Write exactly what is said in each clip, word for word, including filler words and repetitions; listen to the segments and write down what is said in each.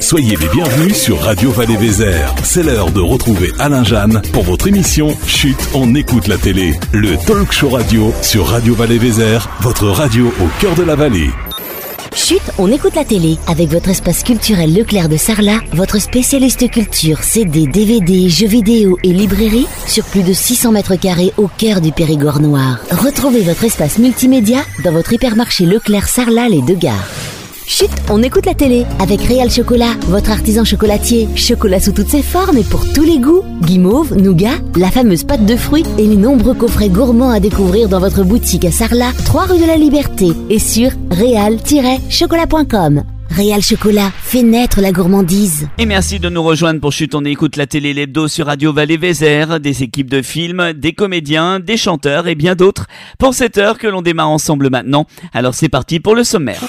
Soyez les bienvenus sur Radio Vallée-Vézère. C'est l'heure de retrouver Alain Jeanne pour votre émission Chut, on écoute la télé. Le talk show radio sur Radio Vallée-Vézère, votre radio au cœur de la vallée. Chut, on écoute la télé avec votre espace culturel Leclerc de Sarlat, votre spécialiste culture, C D, D V D, jeux vidéo et librairie sur plus de six cents mètres carrés au cœur du Périgord noir. Retrouvez votre espace multimédia dans votre hypermarché Leclerc Sarlat les deux gares. Chut, on écoute la télé avec Réal Chocolat, votre artisan chocolatier. Chocolat sous toutes ses formes et pour tous les goûts. Guimauve, nougat, la fameuse pâte de fruits et les nombreux coffrets gourmands à découvrir dans votre boutique à Sarlat, trois rue de la Liberté et sur réal tiret chocolat point com. Réal Chocolat fait naître la gourmandise. Et merci de nous rejoindre pour Chut, on écoute la télé l'hebdo sur Radio Vallée-Vézère, des équipes de films, des comédiens, des chanteurs et bien d'autres pour cette heure que l'on démarre ensemble maintenant. Alors c'est parti pour le sommaire.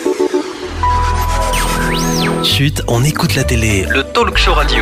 Chut, on écoute la télé, le talk show radio.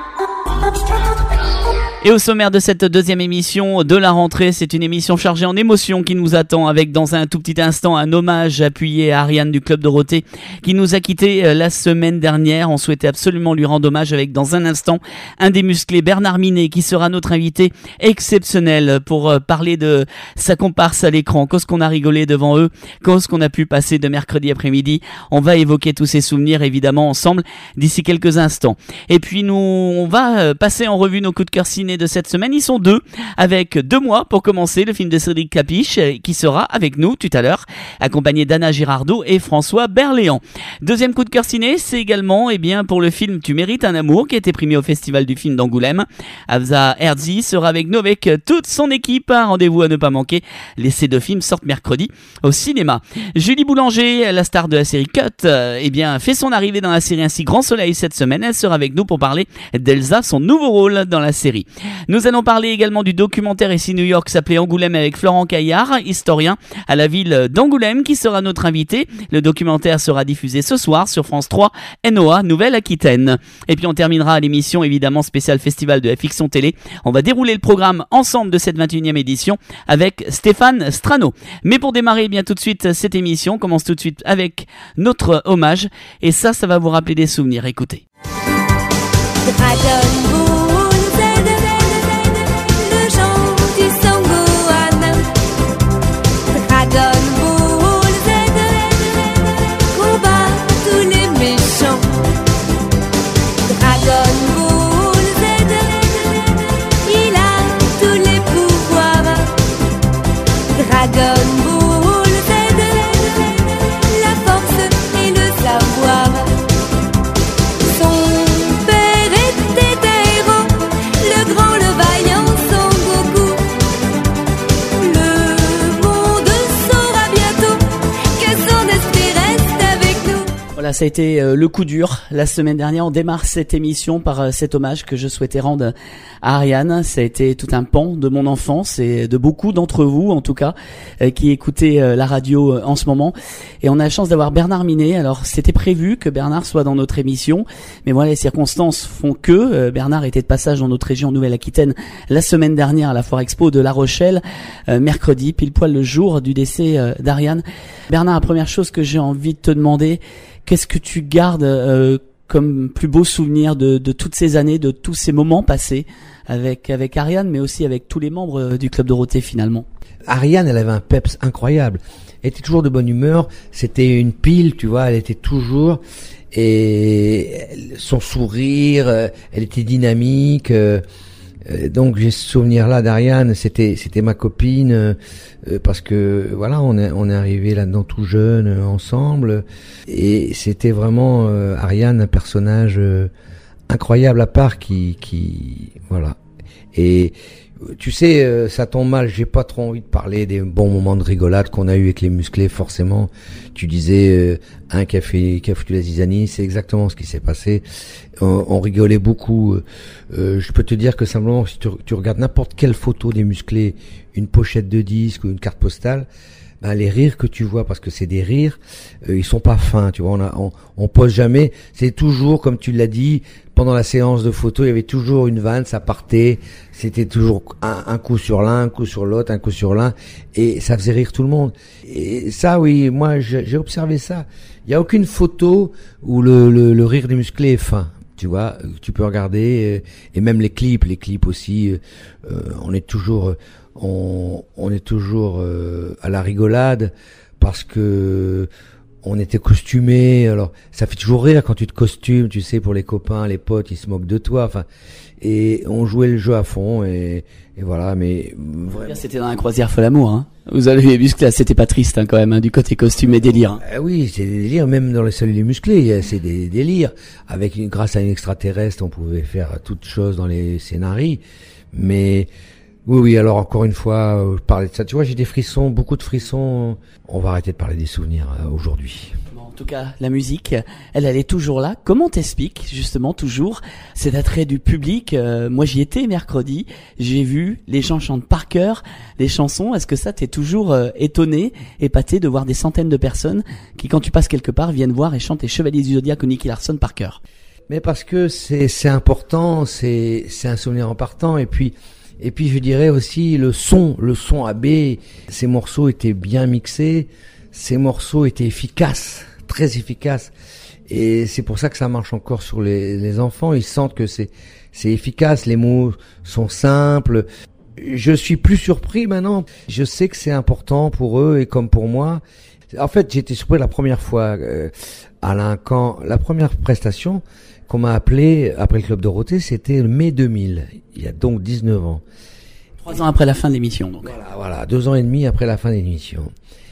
Et au sommaire de cette deuxième émission de la rentrée, c'est une émission chargée en émotions qui nous attend avec dans un tout petit instant un hommage appuyé à Ariane du Club Dorothée qui nous a quittés la semaine dernière. On souhaitait absolument lui rendre hommage avec dans un instant un des musclés, Bernard Minet, qui sera notre invité exceptionnel pour parler de sa comparse à l'écran. Qu'est-ce qu'on a rigolé devant eux, qu'est-ce qu'on a pu passer de mercredi après-midi. On va évoquer tous ces souvenirs évidemment ensemble d'ici quelques instants. Et puis nous, on va passer en revue nos coups de cœur ciné de cette semaine. Ils sont deux, avec deux mois pour commencer, le film de Cédric Clapiche qui sera avec nous tout à l'heure, accompagné d'Anna Girardot et François Berléand. Deuxième coup de cœur ciné, c'est également eh bien, pour le film Tu mérites un amour qui a été primé au Festival du film d'Angoulême. Afza Herzi sera avec nous avec toute son équipe. Un rendez-vous à ne pas manquer. Les ces deux films sortent mercredi au cinéma. Julie Boulanger, la star de la série Cut, eh bien, fait son arrivée dans la série Ainsi Grand Soleil cette semaine. Elle sera avec nous pour parler d'Elsa, son nouveau rôle dans la série. Nous allons parler également du documentaire Ici New York s'appelait Angoulême avec Florent Caillard, historien à la ville d'Angoulême, qui sera notre invité. Le documentaire sera diffusé ce soir sur France trois, N O A, Nouvelle-Aquitaine. Et puis on terminera l'émission évidemment spéciale Festival de la Fiction Télé. On va dérouler le programme ensemble de cette vingt et unième édition avec Stéphane Strano. Mais pour démarrer bien tout de suite cette émission, on commence tout de suite avec notre hommage. Et ça, ça va vous rappeler des souvenirs. Écoutez. Dragon Ball Z, combat tous les méchants. Dragon Ball Z, il a tous les pouvoirs. Dragon Ball Z, la force et le savoir. Son père était un héros, le grand, le vaillant Son Goku. Voilà, ça a été euh, le coup dur. La semaine dernière, on démarre cette émission par euh, cet hommage que je souhaitais rendre à Ariane. Ça a été tout un pan de mon enfance et de beaucoup d'entre vous, en tout cas, euh, qui écoutez euh, la radio euh, en ce moment. Et on a la chance d'avoir Bernard Minet. Alors, c'était prévu que Bernard soit dans notre émission, mais voilà, les circonstances font que euh, Bernard était de passage dans notre région Nouvelle-Aquitaine la semaine dernière à la Foire Expo de La Rochelle, euh, mercredi, pile poil le jour du décès euh, d'Ariane. Bernard, la première chose que j'ai envie de te demander, qu'est-ce que tu gardes euh, comme plus beau souvenir de, de toutes ces années, de tous ces moments passés avec avec Ariane, mais aussi avec tous les membres du Club Dorothée finalement? Ariane, elle avait un peps incroyable. Elle était toujours de bonne humeur. C'était une pile, tu vois. Elle était toujours et son sourire, elle était dynamique. Donc j'ai ce souvenir-là d'Ariane. C'était c'était ma copine euh, parce que voilà, on est on est arrivé là-dedans tout jeune euh, ensemble et c'était vraiment euh, Ariane un personnage euh, incroyable à part qui qui voilà. Et tu sais, euh, ça tombe mal, j'ai pas trop envie de parler des bons moments de rigolade qu'on a eu avec les musclés, forcément. Tu disais, euh, un qui a fait, qui a foutu la zizanie, c'est exactement ce qui s'est passé. On, on rigolait beaucoup. Euh, je peux te dire que simplement, si tu, tu regardes n'importe quelle photo des musclés, une pochette de disque ou une carte postale, ben, les rires que tu vois, parce que c'est des rires, euh, ils sont pas fins, tu vois, on, a, on, on pose jamais, c'est toujours, comme tu l'as dit, pendant la séance de photos, il y avait toujours une vanne, ça partait, c'était toujours un, un coup sur l'un, un coup sur l'autre, un coup sur l'un, et ça faisait rire tout le monde. Et ça, oui, moi, j'ai, j'ai observé ça. il y a aucune photo où le, le, le rire des musclés est fin. Tu vois, tu peux regarder, et même les clips, les clips aussi, euh, on est toujours, on, on est toujours euh, à la rigolade parce que on était costumés. Alors, ça fait toujours rire quand tu te costumes, tu sais, pour les copains, les potes, ils se moquent de toi. Enfin, et on jouait le jeu à fond et, et voilà. Mais vraiment... C'était dans la croisière folle amour, hein. Vous avez vu les muscles là, c'était pas triste hein, quand même, hein, du côté costume et délire. Hein. Euh, oui, c'est des délires, même dans les cellules musclés, c'est des délires. Avec une, grâce à une extraterrestre, on pouvait faire toutes choses dans les scénarios. Mais oui, oui. Alors encore une fois, euh, parler de ça. Tu vois, j'ai des frissons, beaucoup de frissons. On va arrêter de parler des souvenirs euh, aujourd'hui. En tout cas, la musique, elle, elle est toujours là. Comment t'expliques justement toujours cet attrait du public? euh, Moi, j'y étais mercredi. J'ai vu les gens chantent par cœur les chansons. Est-ce que ça t'es toujours euh, étonné, épaté de voir des centaines de personnes qui, quand tu passes quelque part, viennent voir et chantent les Chevaliers du Zodiaque ou Nicky Larson par cœur? Mais parce que c'est c'est important, c'est c'est un souvenir en partant. Et puis et puis je dirais aussi le son, le son A B. Ces morceaux étaient bien mixés. Ces morceaux étaient efficaces. Très efficace, et c'est pour ça que ça marche encore sur les, les enfants. Ils sentent que c'est c'est efficace, les mots sont simples. Je suis plus surpris maintenant. Je sais que c'est important pour eux et comme pour moi. En fait, j'ai été surpris la première fois, euh, Alain, quand la première prestation qu'on m'a appelé après le Club Dorothée, c'était mai deux mille. Il y a donc dix-neuf ans. Trois ans après la fin de l'émission, donc. Voilà, voilà, deux ans et demi après la fin de l'émission.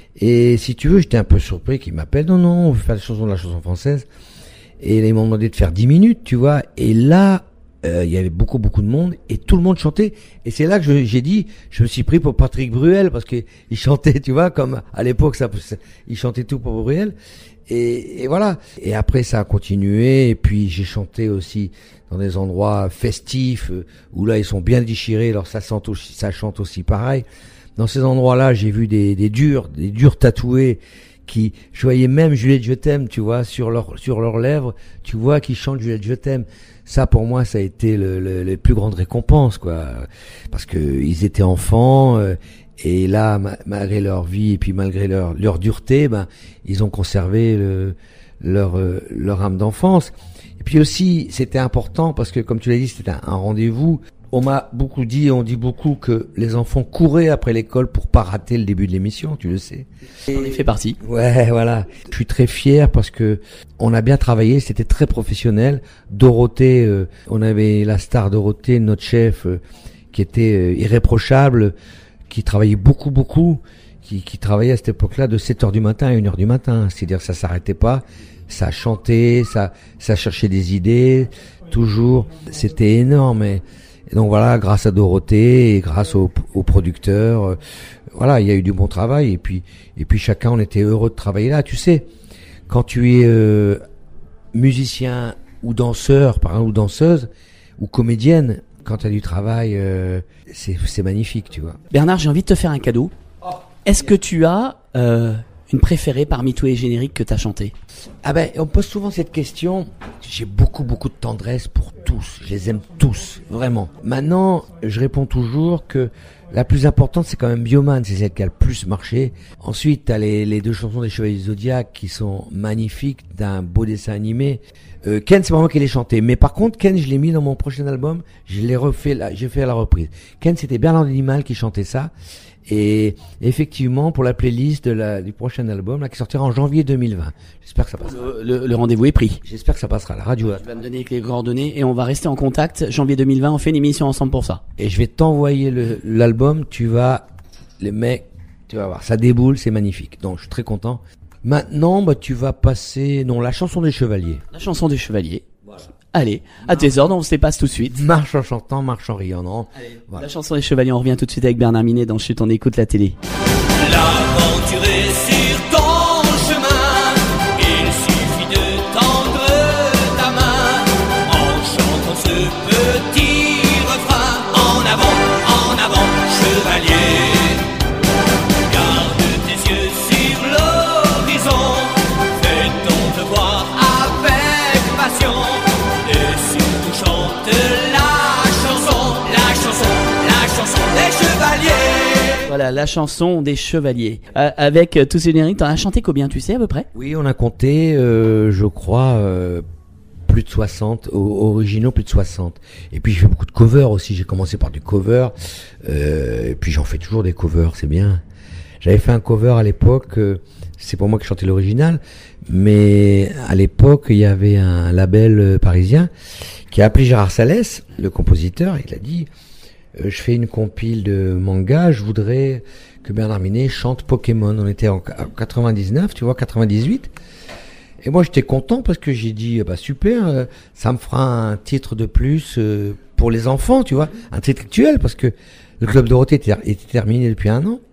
Et si tu veux, j'étais un peu surpris qu'ils m'appellent. Non, non, on veut faire la chanson de la chanson française. Et ils m'ont demandé de faire dix minutes, tu vois. Et là, euh, il y avait beaucoup, beaucoup de monde. Et tout le monde chantait. Et c'est là que je, j'ai dit, je me suis pris pour Patrick Bruel. Parce que il chantait, tu vois, comme à l'époque, ça, il chantait tout pour Bruel. Et, et voilà. Et après, ça a continué. Et puis, j'ai chanté aussi dans des endroits festifs, où là, ils sont bien déchirés. Alors, ça chante aussi, ça chante aussi pareil. Dans ces endroits-là, j'ai vu des, des durs, des durs tatoués qui, je voyais même Juliette je t'aime, tu vois, sur leur, sur leurs lèvres, tu vois, qui chantent Juliette je t'aime. Ça, pour moi, ça a été le, le, les plus grandes récompenses, quoi. Parce que ils étaient enfants, euh, et là, ma, malgré leur vie et puis malgré leur, leur dureté, ben, ils ont conservé le, leur, euh, leur âme d'enfance. Et puis aussi, c'était important parce que, comme tu l'as dit, c'était un, un rendez-vous. On m'a beaucoup dit, on dit beaucoup que les enfants couraient après l'école pour pas rater le début de l'émission, tu le sais. On en fait partie. Ouais, voilà. Je suis très fier parce que on a bien travaillé, c'était très professionnel. Dorothée, euh, on avait la star Dorothée, notre chef, euh, qui était euh, irréprochable, qui travaillait beaucoup, beaucoup, qui, qui travaillait à cette époque-là de sept heures du matin à une heure du matin. C'est-à-dire, ça s'arrêtait pas. Ça chantait, ça, ça cherchait des idées, toujours. C'était énorme. Et, Et donc voilà, grâce à Dorothée et grâce aux, aux producteurs, euh, voilà, il y a eu du bon travail. Et puis, et puis chacun, on était heureux de travailler là. Tu sais, quand tu es euh, musicien ou danseur, par exemple, ou danseuse ou comédienne, quand tu as du travail, euh, c'est, c'est magnifique, tu vois. Bernard, j'ai envie de te faire un cadeau. Est-ce que tu as euh, une préférée parmi tous les génériques que tu as chantés? Ah ben, on me pose souvent cette question. J'ai beaucoup, beaucoup de tendresse pour tous. Je les aime tous, vraiment. Maintenant, je réponds toujours que la plus importante, c'est quand même Bioman. C'est celle qui a le plus marché. Ensuite, t'as les, les deux chansons des Chevaliers du Zodiaque qui sont magnifiques, d'un beau dessin animé. Euh, Ken, c'est pas moi qui l'ai chanté. Mais par contre, Ken, je l'ai mis dans mon prochain album. Je l'ai refait là, j'ai fait à la reprise. Ken, c'était Bernard L'Animal qui chantait ça. Et effectivement, pour la playlist de la, du prochain album, là, qui sortira en janvier deux mille vingt. J'espère que ça passera. Le, le, le rendez-vous est pris. J'espère que ça passera à la radio. Tu vas me donner les coordonnées et on va rester en contact. Janvier deux mille vingt, on fait une émission ensemble pour ça. Et je vais t'envoyer le, l'album. Tu vas, les mecs, tu vas voir, ça déboule, c'est magnifique. Donc, je suis très content. Maintenant, bah, tu vas passer, non, la chanson des Chevaliers. La chanson des Chevaliers. Voilà. Allez, à tes ordres, on se les passe tout de suite. Marche en chantant, marche en riant, non? Allez, voilà. La chanson des Chevaliers, on revient tout de suite avec Bernard Minet dans Chut, on écoute la télé. L'aventure est sur ton chemin, il suffit de tendre ta main, en chantant ce petit refrain, en avant, en avant, chevalier. Garde tes yeux sur l'horizon, fais ton devoir avec passion, et surtout chante la chanson, la chanson, la chanson des chevaliers. Voilà, la chanson des Chevaliers. Euh, avec euh, tous ces génériques, t'en as chanté combien, tu sais, à peu près? Oui, on a compté, euh, je crois, euh, plus de soixante, o- originaux plus de soixante. Et puis j'ai fait beaucoup de covers aussi, j'ai commencé par du cover, euh, et puis j'en fais toujours des covers, c'est bien. J'avais fait un cover à l'époque, euh, c'est pour moi qui chantais l'original, mais à l'époque, il y avait un label euh, parisien qui a appelé Gérard Salès, le compositeur, il a dit euh, je fais une compile de manga, je voudrais que Bernard Minet chante Pokémon. On était en quatre-vingt-dix-neuf, tu vois, quatre-vingt-dix-huit. Et moi j'étais content parce que j'ai dit bah super, euh, ça me fera un titre de plus euh, pour les enfants, tu vois, un titre actuel parce que le Club Dorothée était, était terminé depuis un an.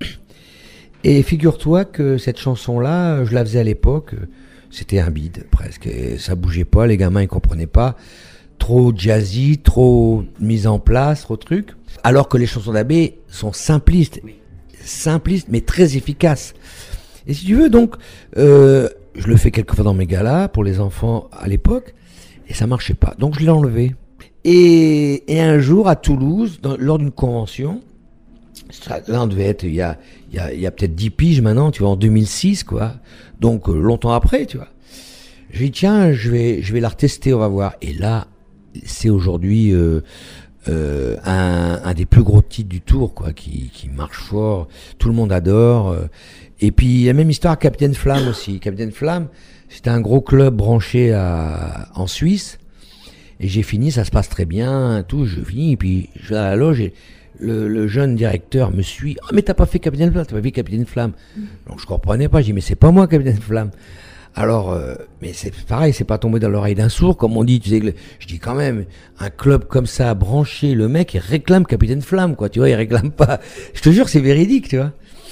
Et figure-toi que cette chanson-là, je la faisais à l'époque, euh, c'était un bide presque, et ça bougeait pas, les gamins ils comprenaient pas, trop jazzy, trop mise en place, trop truc. Alors que les chansons d'Abbé sont simplistes, simplistes mais très efficaces. Et si tu veux donc, euh, je le fais quelquefois dans mes galas pour les enfants à l'époque, et ça marchait pas. Donc je l'ai enlevé. Et, et un jour à Toulouse, dans, lors d'une convention, ça, là on devait être, il y a, il y a, il y a peut-être dix piges maintenant, tu vois, en deux mille six quoi. Donc euh, longtemps après, tu vois. Je dis tiens, je vais, je vais la retester, on va voir. Et là, c'est aujourd'hui euh, euh, un, un des plus gros titres du tour, quoi, qui, qui marche fort. Tout le monde adore. Euh, Et puis, la même histoire à Capitaine Flamme aussi. Capitaine Flamme, c'était un gros club branché à, en Suisse. Et j'ai fini, ça se passe très bien, tout, je finis, et puis je vais à la loge et le, le jeune directeur me suit. Ah, mais t'as pas fait Capitaine Flamme, t'as pas fait Capitaine Flamme. Donc je comprenais pas, je dis, mais c'est pas moi Capitaine Flamme. Alors, euh, mais c'est pareil, c'est pas tombé dans l'oreille d'un sourd, comme on dit, tu sais, que le- je dis quand même, un club comme ça, branché, le mec, il réclame Capitaine Flamme, quoi, tu vois, il réclame pas. Je te jure, c'est véridique, tu vois.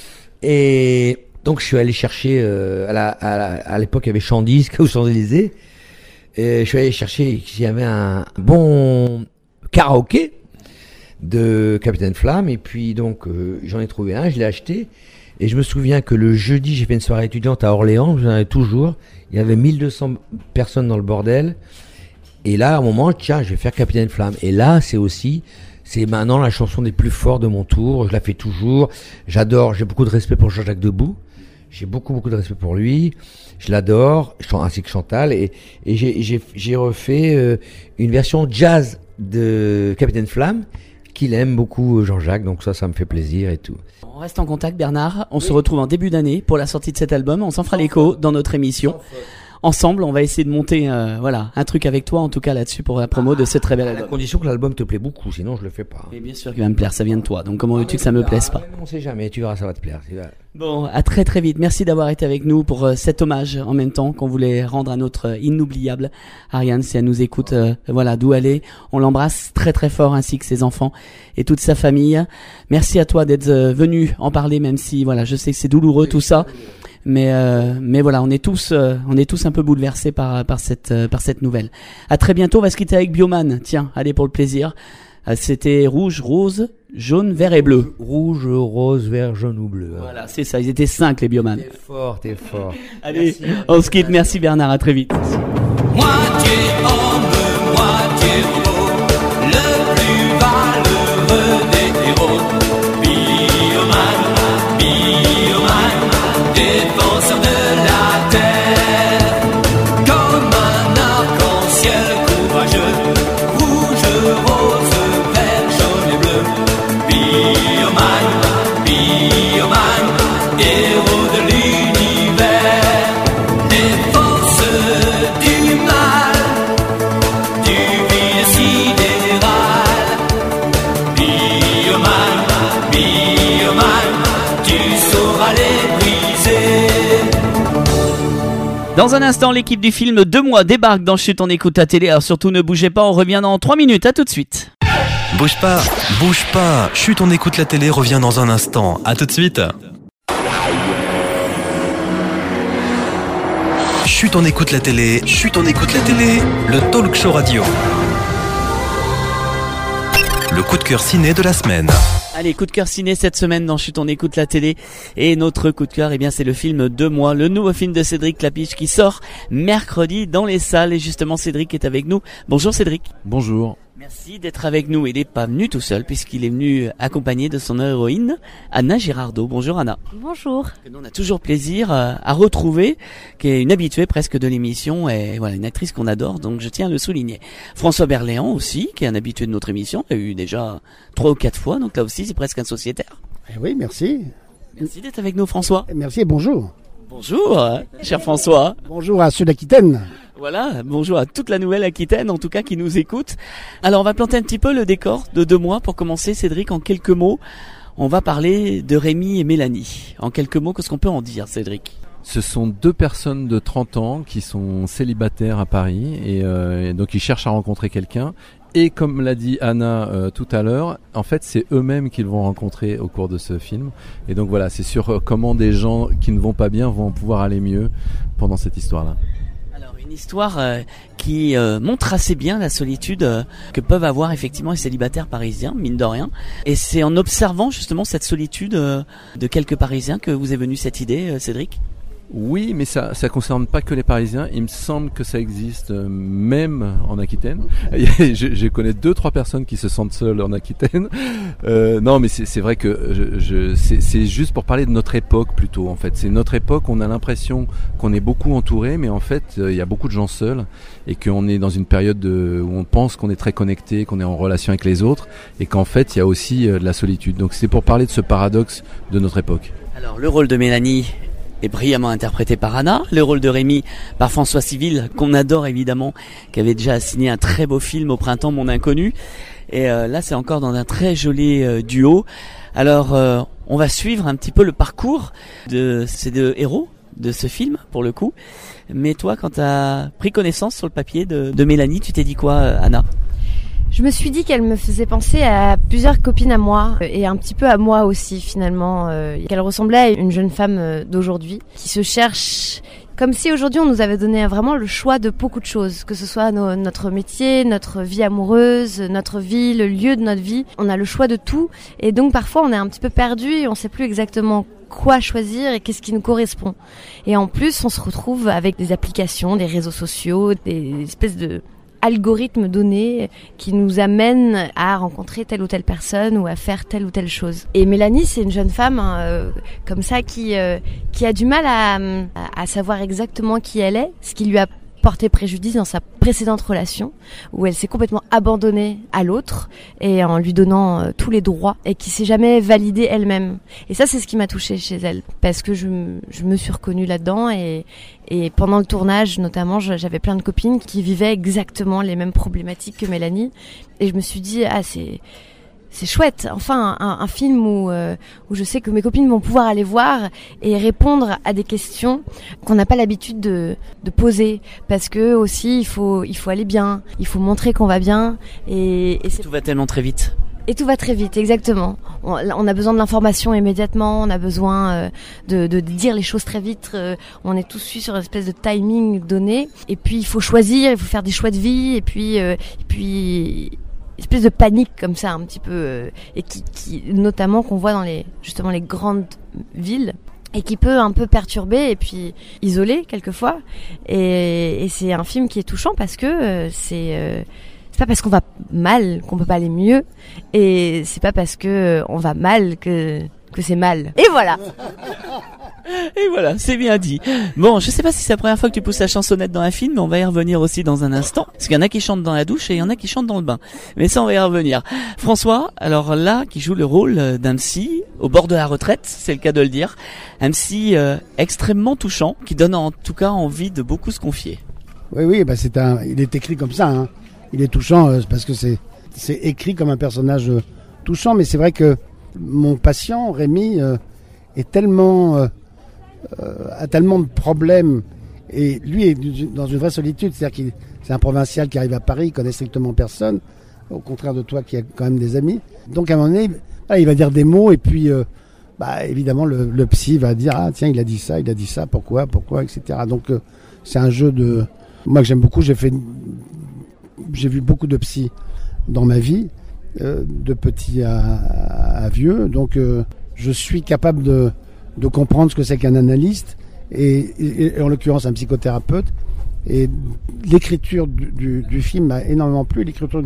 Et donc je suis allé chercher euh, à, la, à, la, à l'époque il y avait Champs-Disques aux Champs-Élysées. Et je suis allé chercher s'il y avait un bon karaoké de Capitaine Flamme. Et puis donc euh, j'en ai trouvé un, je l'ai acheté. Et je me souviens que le jeudi j'ai fait une soirée étudiante à Orléans, j'en avais toujours. Il y avait mille deux cents personnes dans le bordel. Et là à un moment, tiens, je vais faire Capitaine Flamme. Et là c'est aussi... C'est maintenant la chanson des plus forts de mon tour. Je la fais toujours. J'adore. J'ai beaucoup de respect pour Jean-Jacques Debout. J'ai beaucoup, beaucoup de respect pour lui. Je l'adore. Ainsi que Chantal. Et, et j'ai, j'ai, j'ai refait euh, une version jazz de Capitaine Flamme qu'il aime beaucoup, Jean-Jacques. Donc ça, ça me fait plaisir et tout. On reste en contact, Bernard. On oui. se retrouve en début d'année pour la sortie de cet album. On s'en fera l'écho dans notre émission. Ensemble, on va essayer de monter euh, voilà, un truc avec toi, en tout cas là-dessus, pour la promo ah, de ce très bel album. À la condition que l'album te plaît beaucoup, sinon je le fais pas. Mais bien sûr qu'il va me plaire, ça vient de toi. Donc comment veux-tu que ça me plaise pas? On sait jamais, tu verras, ça va te plaire. Bon, à très très vite. Merci d'avoir été avec nous pour euh, cet hommage en même temps qu'on voulait rendre à notre euh, inoubliable Ariane, si elle nous écoute, euh, voilà, d'où elle est. On l'embrasse très très fort, ainsi que ses enfants et toute sa famille. Merci à toi d'être euh, venu en parler, même si voilà, je sais que c'est douloureux tout ça. Mais euh, mais voilà, on est tous euh, on est tous un peu bouleversés par par cette euh, par cette nouvelle. À très bientôt. On va se quitter avec Bioman. Tiens, allez pour le plaisir. Euh, c'était rouge, rose, jaune, vert et bleu. Rouge, rose, vert, jaune ou bleu. Hein. Voilà, c'est ça. Ils étaient cinq les Bioman. T'es fort, t'es fort. Allez, merci, on se quitte. Merci Bernard. À très vite. Moitié homme, moitié robot, le plus valeureux des héros. Bioman, Bioman, défenseur de la terre. Comme un arc-en-ciel courageux, rouge, rose, vert, jaune et bleu. Bioman, Bioman, héros de l'univers. Les forces du mal, du vide sidéral. Bioman, Bioman, tu sauras les briser. Dans un instant, l'équipe du film Deux mois débarque dans Chut, on écoute la télé. Alors surtout ne bougez pas, on revient dans trois minutes. À tout de suite. Bouge pas, bouge pas. Chut, on écoute la télé revient dans un instant. À tout de suite. Chut, on écoute la télé. Chut, on écoute la télé. Le talk show radio. Le coup de cœur ciné de la semaine. Allez, coup de cœur ciné cette semaine dans Chut, on écoute la télé. Et notre coup de cœur, eh bien, c'est le film Deux mois, le nouveau film de Cédric Klapisch qui sort mercredi dans les salles. Et justement, Cédric est avec nous. Bonjour Cédric. Bonjour. Merci d'être avec nous. Il n'est pas venu tout seul puisqu'il est venu accompagné de son héroïne, Anna Girardot. Bonjour Anna. Bonjour. Que nous, on a toujours plaisir à, à retrouver, qui est une habituée presque de l'émission et voilà, une actrice qu'on adore, donc je tiens à le souligner. François Berléand aussi, qui est un habitué de notre émission, il y a eu déjà trois ou quatre fois, donc là aussi c'est presque un sociétaire. Eh oui, merci. Merci d'être avec nous François. Merci et bonjour. Bonjour, hein, cher François. Bonjour à ceux d'Aquitaine. Voilà, bonjour à toute la nouvelle Aquitaine, en tout cas, qui nous écoute. Alors, on va planter un petit peu le décor de deux mois pour commencer. Cédric, en quelques mots, on va parler de Rémi et Mélanie. En quelques mots, qu'est-ce qu'on peut en dire, Cédric ? Ce sont deux personnes de trente ans qui sont célibataires à Paris et, euh, et donc ils cherchent à rencontrer quelqu'un. Et comme l'a dit Anna euh, tout à l'heure, en fait c'est eux-mêmes qu'ils vont rencontrer au cours de ce film. Et donc voilà, c'est sur euh, comment des gens qui ne vont pas bien vont pouvoir aller mieux pendant cette histoire-là. Alors une histoire euh, qui euh, montre assez bien la solitude euh, que peuvent avoir effectivement les célibataires parisiens, mine de rien. Et c'est en observant justement cette solitude euh, de quelques Parisiens que vous est venue cette idée, euh, Cédric ? Oui, mais ça ça concerne pas que les Parisiens. Il me semble que ça existe euh, même en Aquitaine. je, je connais deux trois personnes qui se sentent seules en Aquitaine. Euh, non, mais c'est c'est vrai que je, je c'est c'est juste pour parler de notre époque plutôt. En fait, c'est notre époque. On a l'impression qu'on est beaucoup entouré, mais en fait, il euh, y a beaucoup de gens seuls et qu'on est dans une période de, où on pense qu'on est très connecté, qu'on est en relation avec les autres, et qu'en fait, il y a aussi euh, de la solitude. Donc, c'est pour parler de ce paradoxe de notre époque. Alors, le rôle de Mélanie est brillamment interprété par Anna, le rôle de Rémi par François Civil, qu'on adore évidemment, qui avait déjà signé un très beau film au printemps, Mon Inconnu, et euh, là c'est encore dans un très joli euh, duo. Alors euh, on va suivre un petit peu le parcours de ces deux héros de ce film pour le coup, mais toi quand tu as pris connaissance sur le papier de, de Mélanie, tu t'es dit quoi euh, Anna ? Je me suis dit qu'elle me faisait penser à plusieurs copines à moi et un petit peu à moi aussi finalement, euh, qu'elle ressemblait à une jeune femme d'aujourd'hui qui se cherche comme si aujourd'hui on nous avait donné vraiment le choix de beaucoup de choses, que ce soit nos, notre métier, notre vie amoureuse, notre vie, le lieu de notre vie. On a le choix de tout et donc parfois on est un petit peu perdu et on sait plus exactement quoi choisir et qu'est-ce qui nous correspond. Et en plus on se retrouve avec des applications, des réseaux sociaux, des espèces de algorithmes donnés qui nous amènent à rencontrer telle ou telle personne ou à faire telle ou telle chose. Et Mélanie, c'est une jeune femme hein, euh, comme ça qui euh, qui a du mal à, à à savoir exactement qui elle est, ce qui lui a porté préjudice dans sa précédente relation où elle s'est complètement abandonnée à l'autre et en lui donnant euh, tous les droits et qui s'est jamais validée elle-même. Et ça, c'est ce qui m'a touchée chez elle parce que je, je me suis reconnue là-dedans et, et pendant le tournage notamment, j'avais plein de copines qui vivaient exactement les mêmes problématiques que Mélanie et je me suis dit ah c'est c'est chouette, enfin un, un film où euh, où je sais que mes copines vont pouvoir aller voir et répondre à des questions qu'on n'a pas l'habitude de de poser parce que aussi il faut il faut aller bien, il faut montrer qu'on va bien et, et c'est... tout va tellement très vite. Et tout va très vite, exactement. On, on a besoin de l'information immédiatement, on a besoin euh, de, de dire les choses très vite. Euh, on est tous suivis sur une espèce de timing donné. Et puis il faut choisir, il faut faire des choix de vie. Et puis, euh, et puis espèce de panique comme ça un petit peu euh, et qui, qui notamment qu'on voit dans les justement les grandes villes et qui peut un peu perturber et puis isoler quelquefois et, et c'est un film qui est touchant parce que euh, c'est euh, c'est pas parce qu'on va mal qu'on peut pas aller mieux et c'est pas parce que euh, on va mal que que c'est mal. Et voilà. Et voilà, c'est bien dit. Bon, je sais pas si c'est la première fois que tu pousses la chansonnette dans un film, mais on va y revenir aussi dans un instant. Parce qu'il y en a qui chantent dans la douche et il y en a qui chantent dans le bain. Mais ça, on va y revenir. François, alors là, qui joue le rôle d'un psy au bord de la retraite, c'est le cas de le dire. Un psy euh, extrêmement touchant, qui donne en tout cas envie de beaucoup se confier. Oui, oui, bah c'est un, il est écrit comme ça. Hein. Il est touchant euh, parce que c'est, c'est écrit comme un personnage euh, touchant. Mais c'est vrai que mon patient, Rémi, euh, est tellement... Euh, Euh, a tellement de problèmes et lui est dans une vraie solitude, c'est-à-dire qu'il c'est un provincial qui arrive à Paris, il connaît strictement personne, au contraire de toi qui as quand même des amis. Donc à un moment donné, ah, il va dire des mots et puis euh, bah, évidemment le, le psy va dire ah tiens il a dit ça, il a dit ça, pourquoi, pourquoi, et cetera. Donc euh, c'est un jeu de moi que j'aime beaucoup. J'ai fait j'ai vu beaucoup de psy dans ma vie, euh, de petit à, à vieux, donc euh, je suis capable de de comprendre ce que c'est qu'un analyste et, et, et en l'occurrence un psychothérapeute et l'écriture du, du, du film m'a énormément plu, l'écriture du,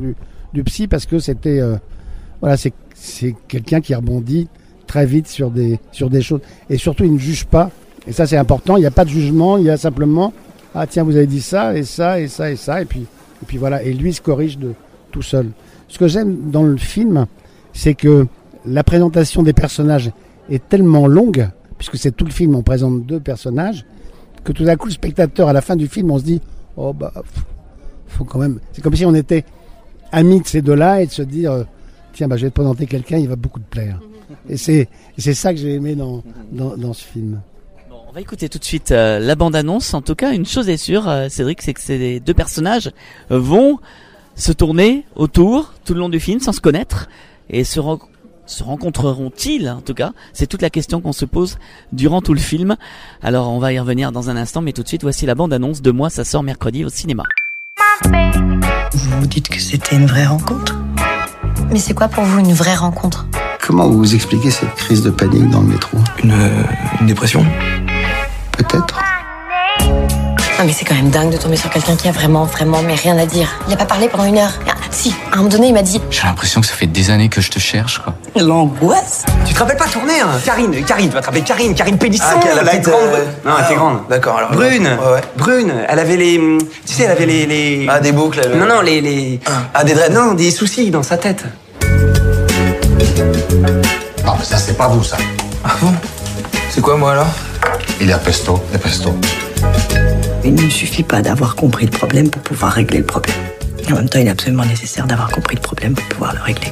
du psy parce que c'était, euh, voilà, c'est, c'est quelqu'un qui rebondit très vite sur des, sur des choses. Et surtout, il ne juge pas. Et ça, c'est important. Il n'y a pas de jugement. Il y a simplement, ah tiens, vous avez dit ça, et ça, et ça, et ça. Et puis, et puis voilà. Et lui se corrige de tout seul. Ce que j'aime dans le film, c'est que la présentation des personnages est tellement longue, puisque c'est tout le film, on présente deux personnages, que tout d'un coup, le spectateur, à la fin du film, on se dit, oh bah, faut quand même. C'est comme si on était amis de ces deux-là et de se dire, euh, tiens, bah, je vais te présenter quelqu'un, il va beaucoup te plaire. Et c'est, et c'est ça que j'ai aimé dans, dans, dans ce film. Bon, on va écouter tout de suite euh, la bande-annonce. En tout cas, une chose est sûre, euh, Cédric, c'est que ces deux personnages euh, vont se tourner autour tout le long du film sans se connaître et se, re- se rencontreront-ils, en tout cas. C'est toute la question qu'on se pose durant tout le film. Alors, on va y revenir dans un instant, mais tout de suite, voici la bande-annonce de Moi, ça sort mercredi au cinéma. Vous vous dites que c'était une vraie rencontre ? Mais c'est quoi pour vous une vraie rencontre ? Comment vous vous expliquez cette crise de panique dans le métro ? Une, euh, une dépression ? Peut-être. Non mais c'est quand même dingue de tomber sur quelqu'un qui a vraiment, vraiment, mais rien à dire. Il a pas parlé pendant une heure. Ah, si, à un moment donné, il m'a dit... J'ai l'impression que ça fait des années que je te cherche, quoi. L'angoisse ? Tu te rappelles pas tourner, hein ? Karine, Karine, tu vas te rappeler Karine, Karine Pélisson. Ah, quelle, la petite, grande... euh... Non, elle était grande. D'accord, alors... Brune, ouais, ouais. Brune, elle avait les... Tu sais, elle avait les... les... Ah, des boucles, elle... Non, non, les... les... Ah. ah, des dreads. Non, des soucis dans sa tête. Non, mais ça, c'est pas vous, ça. Ah bon ? C'est quoi, moi, alors ? Il y a pesto, et pesto. Il ne suffit pas d'avoir compris le problème pour pouvoir régler le problème. En même temps, il est absolument nécessaire d'avoir compris le problème pour pouvoir le régler.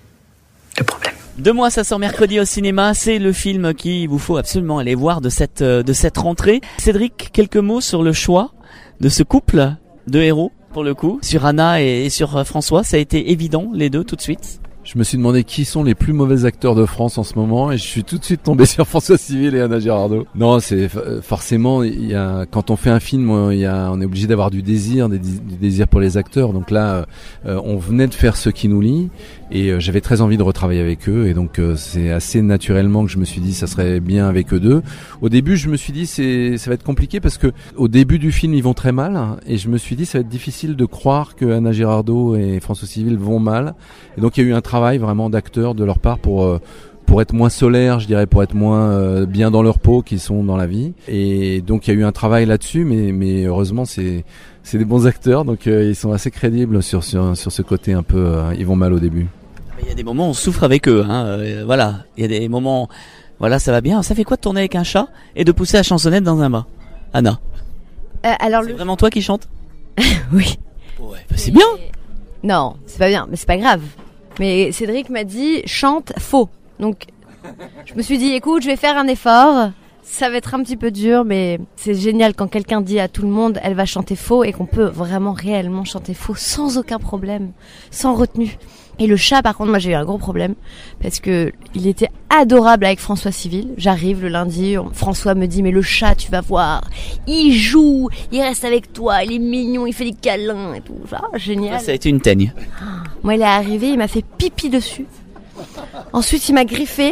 Le problème. De Moi, ça sort mercredi au cinéma. C'est le film qu'il vous faut absolument aller voir de cette, de cette rentrée. Cédric, quelques mots sur le choix de ce couple de héros, pour le coup, sur Anna et sur François. Ça a été évident, les deux, tout de suite. Je me suis demandé qui sont les plus mauvais acteurs de France en ce moment et je suis tout de suite tombé sur François Civil et Anna Girardot. Non, c'est forcément, il y a, quand on fait un film, il y a, on est obligé d'avoir du désir, du désir pour les acteurs. Donc là, euh, on venait de faire Ce qui nous lie et euh, j'avais très envie de retravailler avec eux et donc euh, c'est assez naturellement que je me suis dit ça serait bien avec eux deux. Au début, je me suis dit c'est, ça va être compliqué parce que au début du film ils vont très mal et je me suis dit ça va être difficile de croire que Anna Girardot et François Civil vont mal. Et donc il y a eu un travail vraiment d'acteurs de leur part pour euh, pour être moins solaires, je dirais, pour être moins euh, bien dans leur peau qu'ils sont dans la vie. Et donc il y a eu un travail là-dessus, mais mais heureusement c'est c'est des bons acteurs, donc euh, ils sont assez crédibles sur sur sur ce côté un peu euh, ils vont mal au début. Il y a des moments où on souffre avec eux, hein. Euh, voilà, il y a des moments, voilà, ça va bien. Ça fait quoi de tourner avec un chat et de pousser la chansonnette dans un bas, Anna? Euh, alors c'est le... vraiment toi qui chantes? Oui. Ouais, bah c'est bien. Non, c'est pas bien, mais c'est pas grave. Mais Cédric m'a dit chante faux. Donc je me suis dit écoute, je vais faire un effort. Ça va être un petit peu dur, mais c'est génial quand quelqu'un dit à tout le monde elle va chanter faux et qu'on peut vraiment réellement chanter faux sans aucun problème, sans retenue. Et le chat, par contre, moi j'ai eu un gros problème parce que il était adorable avec François Civil. J'arrive le lundi, on... François me dit mais le chat, tu vas voir, il joue, il reste avec toi, il est mignon, il fait des câlins et tout. Ah, génial. Ça a été une teigne. Moi, il est arrivé, il m'a fait pipi dessus. Ensuite, il m'a griffé.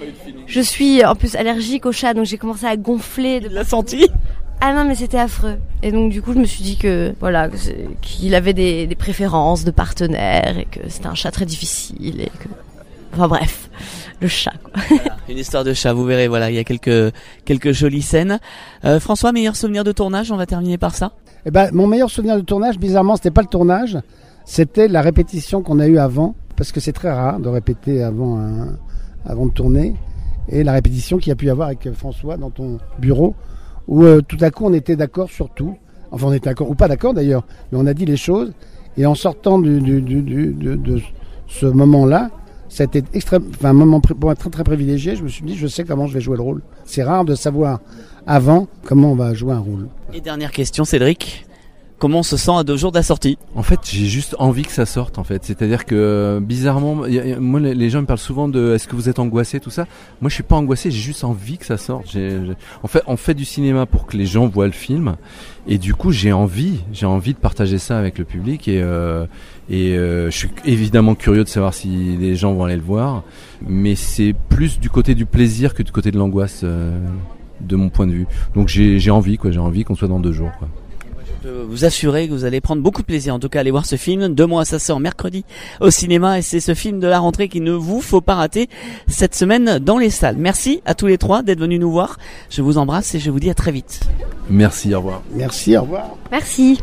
Je suis en plus allergique au chat, donc j'ai commencé à gonfler. De... Tu l'as senti ? Ah non, mais c'était affreux. Et donc du coup, je me suis dit que voilà, que qu'il avait des, des préférences de partenaires et que c'était un chat très difficile et que, enfin bref, le chat quoi. Voilà, une histoire de chat, vous verrez. Voilà, il y a quelques quelques jolies scènes. Euh, François, meilleur souvenir de tournage, on va terminer par ça. Eh ben, mon meilleur souvenir de tournage, bizarrement, c'était pas le tournage, c'était la répétition qu'on a eue avant, parce que c'est très rare de répéter avant un, avant de tourner, et la répétition qu'il y a pu y avoir avec François dans ton bureau. Où euh, tout à coup on était d'accord sur tout, enfin on était d'accord ou pas d'accord d'ailleurs, mais on a dit les choses et en sortant du, du, du, du, de, de ce moment-là, c'était extrême, enfin un moment pour moi très très privilégié. Je me suis dit je sais comment je vais jouer le rôle. C'est rare de savoir avant comment on va jouer un rôle. Et dernière question, Cédric. Comment on se sent à deux jours de la sortie? En fait, j'ai juste envie que ça sorte, en fait. C'est-à-dire que, bizarrement, y a, y a, moi, les gens me parlent souvent de est-ce que vous êtes angoissé, tout ça. Moi, je suis pas angoissé, j'ai juste envie que ça sorte. J'ai, j'ai... En fait, on fait du cinéma pour que les gens voient le film. Et du coup, j'ai envie, j'ai envie de partager ça avec le public. Et, euh, et euh, je suis évidemment curieux de savoir si les gens vont aller le voir. Mais c'est plus du côté du plaisir que du côté de l'angoisse, euh, de mon point de vue. Donc, j'ai, j'ai envie, quoi. J'ai envie qu'on soit dans deux jours, quoi. Je peux vous assurer que vous allez prendre beaucoup de plaisir, en tout cas, à aller voir ce film. Deux mois, ça sort mercredi au cinéma et c'est ce film de la rentrée qu'il ne vous faut pas rater cette semaine dans les salles. Merci à tous les trois d'être venus nous voir. Je vous embrasse et je vous dis à très vite. Merci, au revoir. Merci, au revoir. Merci.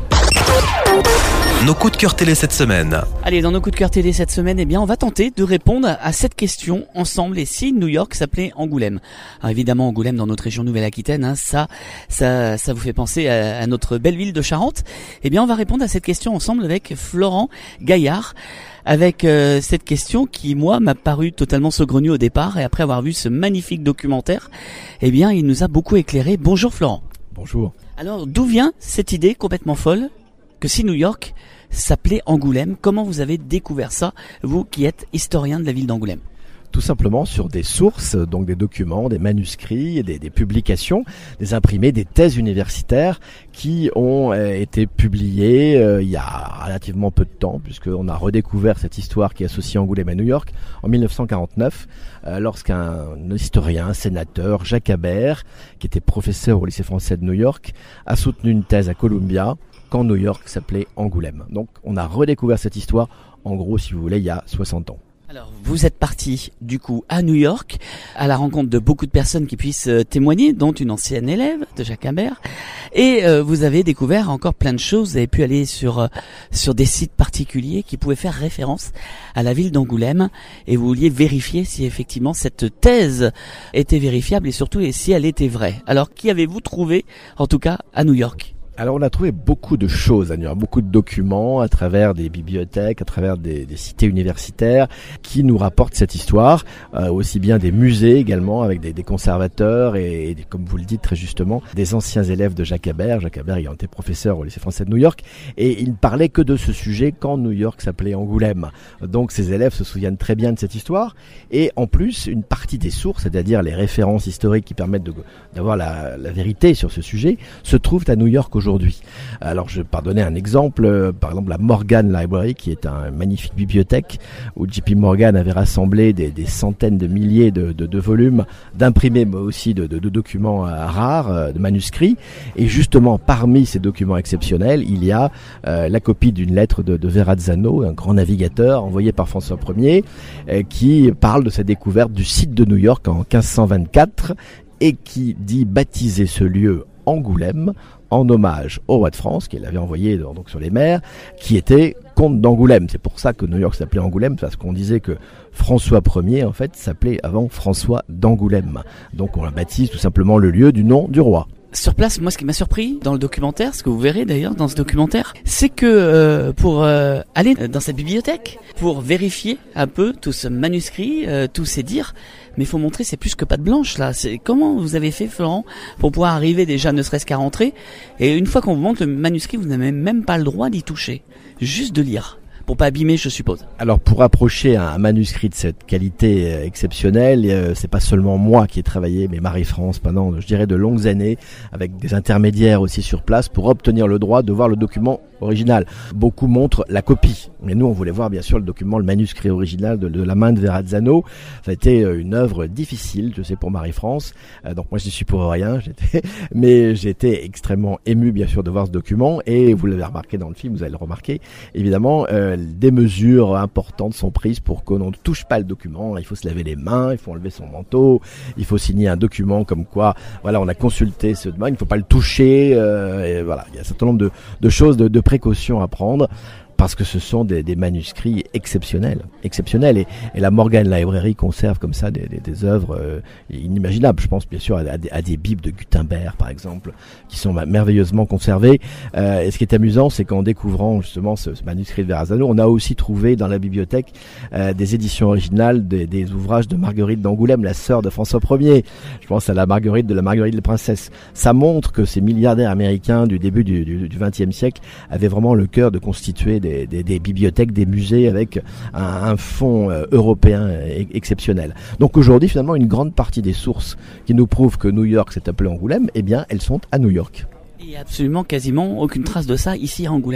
Nos coups de cœur télé cette semaine. Allez, dans nos coups de cœur télé cette semaine, eh bien, on va tenter de répondre à cette question ensemble. Et si New York s'appelait Angoulême? Alors évidemment, Angoulême dans notre région Nouvelle-Aquitaine, hein, ça, ça, ça vous fait penser à, à notre belle ville de Charente. Eh bien, on va répondre à cette question ensemble avec Florent Gaillard. Avec euh, cette question qui, moi, m'a paru totalement saugrenue au départ. Et après avoir vu ce magnifique documentaire, eh bien, il nous a beaucoup éclairé. Bonjour Florent. Bonjour. Alors, d'où vient cette idée complètement folle que si New York s'appelait Angoulême? Comment vous avez découvert ça, vous qui êtes historien de la ville d'Angoulême? Tout simplement sur des sources, donc des documents, des manuscrits, des, des publications, des imprimés, des thèses universitaires qui ont euh, été publiées euh, il y a relativement peu de temps, puisqu'on a redécouvert cette histoire qui associe Angoulême à New York en mille neuf cent quarante-neuf, euh, lorsqu'un historien, un sénateur, Jacques Habert, qui était professeur au lycée français de New York, a soutenu une thèse à Columbia quand New York s'appelait Angoulême. Donc on a redécouvert cette histoire, en gros, si vous voulez, il y a soixante ans. Alors, vous êtes parti, du coup, à New York, à la rencontre de beaucoup de personnes qui puissent euh, témoigner, dont une ancienne élève de Jacques Habert. Et euh, vous avez découvert encore plein de choses. Vous avez pu aller sur euh, sur des sites particuliers qui pouvaient faire référence à la ville d'Angoulême. Et vous vouliez vérifier si effectivement cette thèse était vérifiable et surtout et si elle était vraie. Alors, qui avez-vous trouvé, en tout cas, à New York ? Alors on a trouvé beaucoup de choses à New York, beaucoup de documents à travers des bibliothèques, à travers des, des cités universitaires qui nous rapportent cette histoire, euh, aussi bien des musées également avec des, des conservateurs et, et comme vous le dites très justement, des anciens élèves de Jacques Habert, Jacques Habert ayant été professeur au lycée français de New York et il ne parlait que de ce sujet quand New York s'appelait Angoulême. Donc ces élèves se souviennent très bien de cette histoire et en plus une partie des sources, c'est-à-dire les références historiques qui permettent de, d'avoir la, la vérité sur ce sujet, se trouvent à New York aujourd'hui. Aujourd'hui. Alors je vais donner un exemple, euh, par exemple la Morgan Library qui est un magnifique bibliothèque où J P Morgan avait rassemblé des, des centaines de milliers de, de, de volumes d'imprimés mais aussi de, de, de documents euh, rares, euh, de manuscrits et justement parmi ces documents exceptionnels il y a euh, la copie d'une lettre de, de Verrazzano, un grand navigateur envoyé par François Ier euh, qui parle de sa découverte du site de New York en quinze cent vingt-quatre et qui dit baptiser ce lieu Angoulême en hommage au roi de France, qu'il avait envoyé donc sur les mers, qui était comte d'Angoulême. C'est pour ça que New York s'appelait Angoulême, parce qu'on disait que François Ier, en fait, s'appelait avant François d'Angoulême. Donc on la baptise tout simplement le lieu du nom du roi. Sur place, moi, ce qui m'a surpris dans le documentaire, ce que vous verrez d'ailleurs dans ce documentaire, c'est que euh, pour euh, aller dans cette bibliothèque, pour vérifier un peu tout ce manuscrit, euh, tous ces dires, mais il faut montrer c'est plus que patte blanche là. C'est comment vous avez fait, Florent, pour pouvoir arriver déjà ne serait-ce qu'à rentrer, et une fois qu'on vous montre le manuscrit, vous n'avez même pas le droit d'y toucher, juste de lire. Pour pas abîmer, je suppose. Alors pour approcher un manuscrit de cette qualité euh, exceptionnelle, euh, c'est pas seulement moi qui ai travaillé, mais Marie-France pendant, je dirais, de longues années, avec des intermédiaires aussi sur place, pour obtenir le droit de voir le document original. Beaucoup montrent la copie, mais nous on voulait voir bien sûr le document, le manuscrit original de, de la main de Verrazzano. Ça a été une œuvre difficile, je sais, pour Marie-France. Euh, donc moi je n'y suis pour rien, j'étais, mais j'étais extrêmement ému bien sûr de voir ce document. Et vous l'avez remarqué dans le film, vous allez le remarquer, évidemment. Euh, des mesures importantes sont prises pour qu'on ne touche pas le document. Il faut se laver les mains, il faut enlever son manteau, il faut signer un document comme quoi, voilà, on a consulté ce document, il ne faut pas le toucher. Euh, et voilà, il y a un certain nombre de, de choses, de, de précautions à prendre. Parce que ce sont des, des manuscrits exceptionnels, exceptionnels, et, et la Morgan Library conserve comme ça des, des, des œuvres euh, inimaginables. Je pense bien sûr à, à, des, à des bibles de Gutenberg, par exemple, qui sont merveilleusement conservées. Euh, et ce qui est amusant, c'est qu'en découvrant justement ce, ce manuscrit de Verrazzano, on a aussi trouvé dans la bibliothèque euh, des éditions originales des, des ouvrages de Marguerite d'Angoulême, la sœur de François Ier. Je pense à la Marguerite de la Marguerite les Princesses. Ça montre que ces milliardaires américains du début du, du, du vingtième siècle avaient vraiment le cœur de constituer des Des, des, des bibliothèques, des musées avec un, un fonds euh, européen e- exceptionnel. Donc aujourd'hui, finalement, une grande partie des sources qui nous prouvent que New York s'est appelé Angoulême, eh bien, elles sont à New York. Il n'y a absolument quasiment aucune trace de ça ici à Angoulême.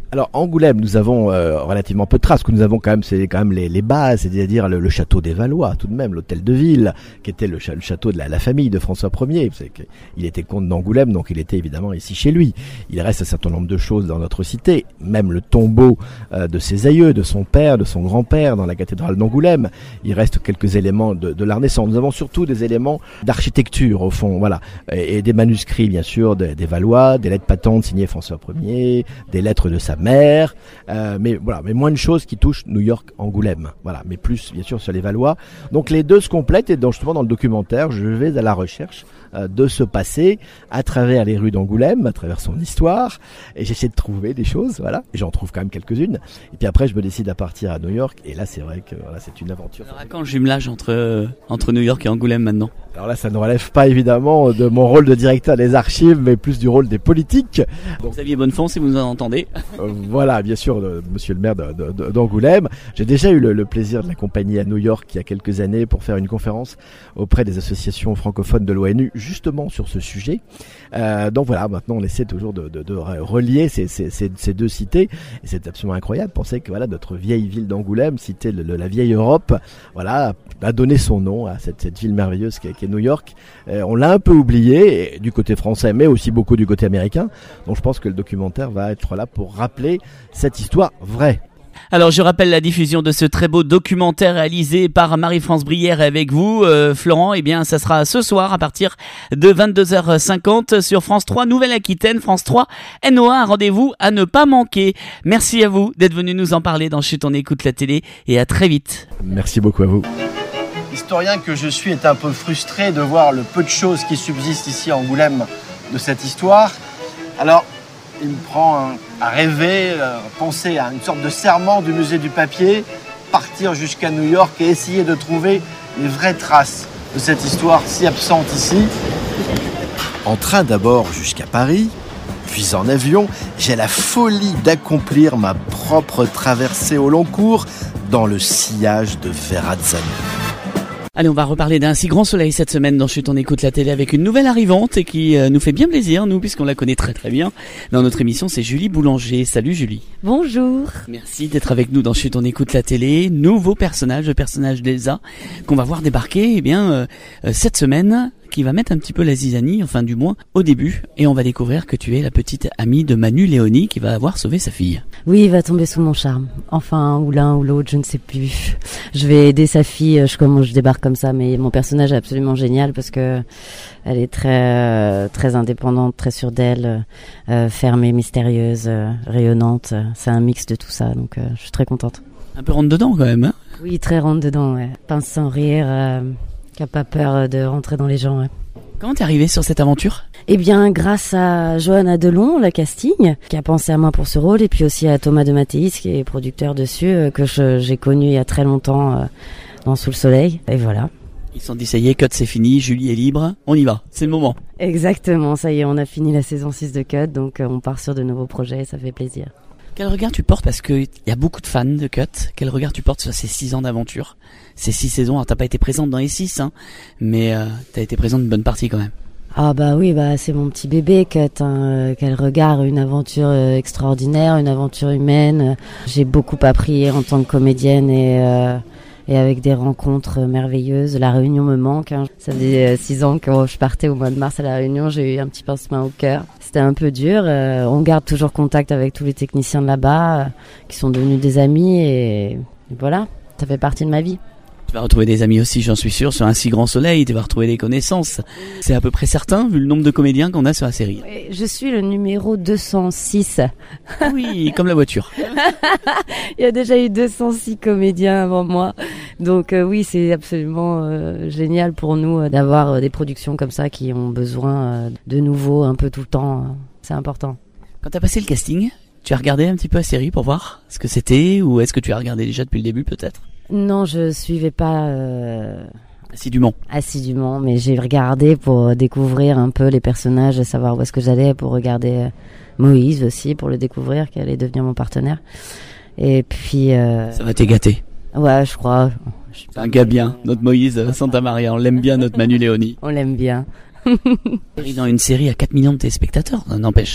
Alors Angoulême, nous avons euh, relativement peu de traces. Ce que nous avons quand même, c'est quand même les, les bases, c'est-à-dire le, le château des Valois, tout de même, l'hôtel de ville, qui était le, ch- le château de la, la famille de François Ier. C'est que il était comte d'Angoulême, donc il était évidemment ici chez lui. Il reste un certain nombre de choses dans notre cité, même le tombeau euh, de ses aïeux, de son père, de son grand-père, dans la cathédrale d'Angoulême. Il reste quelques éléments de, de l'art naissant. Nous avons surtout des éléments d'architecture au fond, voilà, et, et des manuscrits bien sûr des, des Valois, des lettres patentes signées François Ier, des lettres de sa mère, euh, mais voilà, mais moins de choses qui touchent New York, Angoulême, voilà, mais plus bien sûr sur les Valois. Donc les deux se complètent et donc justement dans le documentaire, je vais à la recherche euh, de ce passé à travers les rues d'Angoulême, à travers son histoire, et j'essaie de trouver des choses, voilà, et j'en trouve quand même quelques-unes. Et puis après, je me décide à partir à New York, et là c'est vrai que voilà, c'est une aventure. Alors à quand le jumelage entre euh, entre New York et Angoulême maintenant? Alors là, ça ne relève pas évidemment de mon rôle de directeur des archives, mais plus du rôle des politiques. Donc, Xavier Bonnefond, si vous nous en entendez. Euh, voilà, bien sûr, de, monsieur le maire de, de, de, d'Angoulême. J'ai déjà eu le, le plaisir de l'accompagner à New York il y a quelques années pour faire une conférence auprès des associations francophones de l'ONU, justement sur ce sujet. Euh, donc voilà, maintenant on essaie toujours de, de, de relier ces, ces, ces, ces deux cités. Et c'est absolument incroyable de penser que voilà, notre vieille ville d'Angoulême, cité de, de la vieille Europe, voilà, a donné son nom à cette, cette ville merveilleuse qu'est, qu'est New York. Euh, on l'a un peu oublié, et, du côté français, mais aussi beaucoup du côté américain. Donc je pense que le documentaire va être là pour rappeler cette histoire vraie. Alors je rappelle la diffusion de ce très beau documentaire réalisé par Marie-France Brière avec vous, euh, Florent. Eh bien, ça sera ce soir à partir de vingt-deux heures cinquante sur France trois Nouvelle-Aquitaine, France trois N O A. Un rendez-vous à ne pas manquer. Merci à vous d'être venu nous en parler dans Chut, on écoute la télé, et à très vite. Merci beaucoup à vous. L'historien que je suis est un peu frustré de voir le peu de choses qui subsistent ici à Angoulême de cette histoire. Alors, il me prend à rêver, à penser à une sorte de serment du musée du papier, partir jusqu'à New York et essayer de trouver les vraies traces de cette histoire si absente ici. En train d'abord jusqu'à Paris, puis en avion, j'ai la folie d'accomplir ma propre traversée au long cours dans le sillage de Verrazzano. Allez, on va reparler d'un si grand soleil cette semaine dans Chut, on écoute la télé avec une nouvelle arrivante et qui euh, nous fait bien plaisir, nous, puisqu'on la connaît très très bien. Dans notre émission, c'est Julie Boulanger. Salut Julie. Bonjour. Merci d'être avec nous dans Chut, on écoute la télé. Nouveau personnage, le personnage d'Elsa, qu'on va voir débarquer eh bien euh, euh, cette semaine, qui va mettre un petit peu la zizanie, enfin du moins au début, et on va découvrir que tu es la petite amie de Manu Léoni qui va avoir sauvé sa fille. Oui, il va tomber sous mon charme. Enfin, ou l'un ou l'autre, je ne sais plus. Je vais aider sa fille, je comment je débarque comme ça, mais mon personnage est absolument génial parce que elle est très euh, très indépendante, très sûre d'elle, euh, fermée, mystérieuse, euh, rayonnante. C'est un mix de tout ça, donc euh, je suis très contente. Un peu rentre dedans quand même, hein? Oui, très rentre dedans, ouais. Pince sans rire, euh, qui a pas peur de rentrer dans les gens, ouais. Comment t'es arrivée sur cette aventure? Eh bien, grâce à Johanna Delon, la casting, qui a pensé à moi pour ce rôle, et puis aussi à Thomas de Mathéis, qui est producteur dessus, euh, que je, j'ai connu il y a très longtemps euh, dans Sous le Soleil, et voilà. Ils se sont dit, ça y est, Cut c'est fini, Julie est libre, on y va, c'est le moment. Exactement, ça y est, on a fini la saison six de Cut, donc euh, on part sur de nouveaux projets, ça fait plaisir. Quel regard tu portes, parce qu'il y a beaucoup de fans de Cut, quel regard tu portes sur ces six ans d'aventure, ces six saisons? Alors t'as pas été présente dans les six, hein, mais euh, t'as été présente une bonne partie quand même. Ah bah oui, bah c'est mon petit bébé Cut, hein. Quel regard, une aventure euh, extraordinaire, une aventure humaine. J'ai beaucoup appris en tant que comédienne et, euh, et avec des rencontres merveilleuses. La Réunion me manque, hein. Ça faisait euh, six ans que je partais au mois de mars à La Réunion, j'ai eu un petit pincement au cœur. C'était un peu dur, euh, on garde toujours contact avec tous les techniciens de là-bas, euh, qui sont devenus des amis et, et voilà, ça fait partie de ma vie. Tu vas retrouver des amis aussi, j'en suis sûr, sur un si grand soleil, tu vas retrouver des connaissances. C'est à peu près certain, vu le nombre de comédiens qu'on a sur la série. Oui, je suis le numéro deux cent six. Oui, comme la voiture. Il y a déjà eu deux cent six comédiens avant moi. Donc euh, oui, c'est absolument euh, génial pour nous euh, d'avoir euh, des productions comme ça qui ont besoin euh, de nouveau un peu tout le temps. Euh, c'est important. Quand tu as passé le casting, tu as regardé un petit peu la série pour voir ce que c'était, ou est-ce que tu as regardé déjà depuis le début peut-être? Non, je suivais pas euh, assidûment. Assidûment, mais j'ai regardé pour découvrir un peu les personnages, savoir où est-ce que j'allais, pour regarder Moïse aussi, pour le découvrir, qui allait devenir mon partenaire. Et puis... Euh, ça va t'es gâté. Ouais, je crois. C'est un gars bien, notre Moïse Santa Maria, on l'aime bien, notre Manu Léoni. On l'aime bien. Dans une série à quatre millions de téléspectateurs, n'empêche.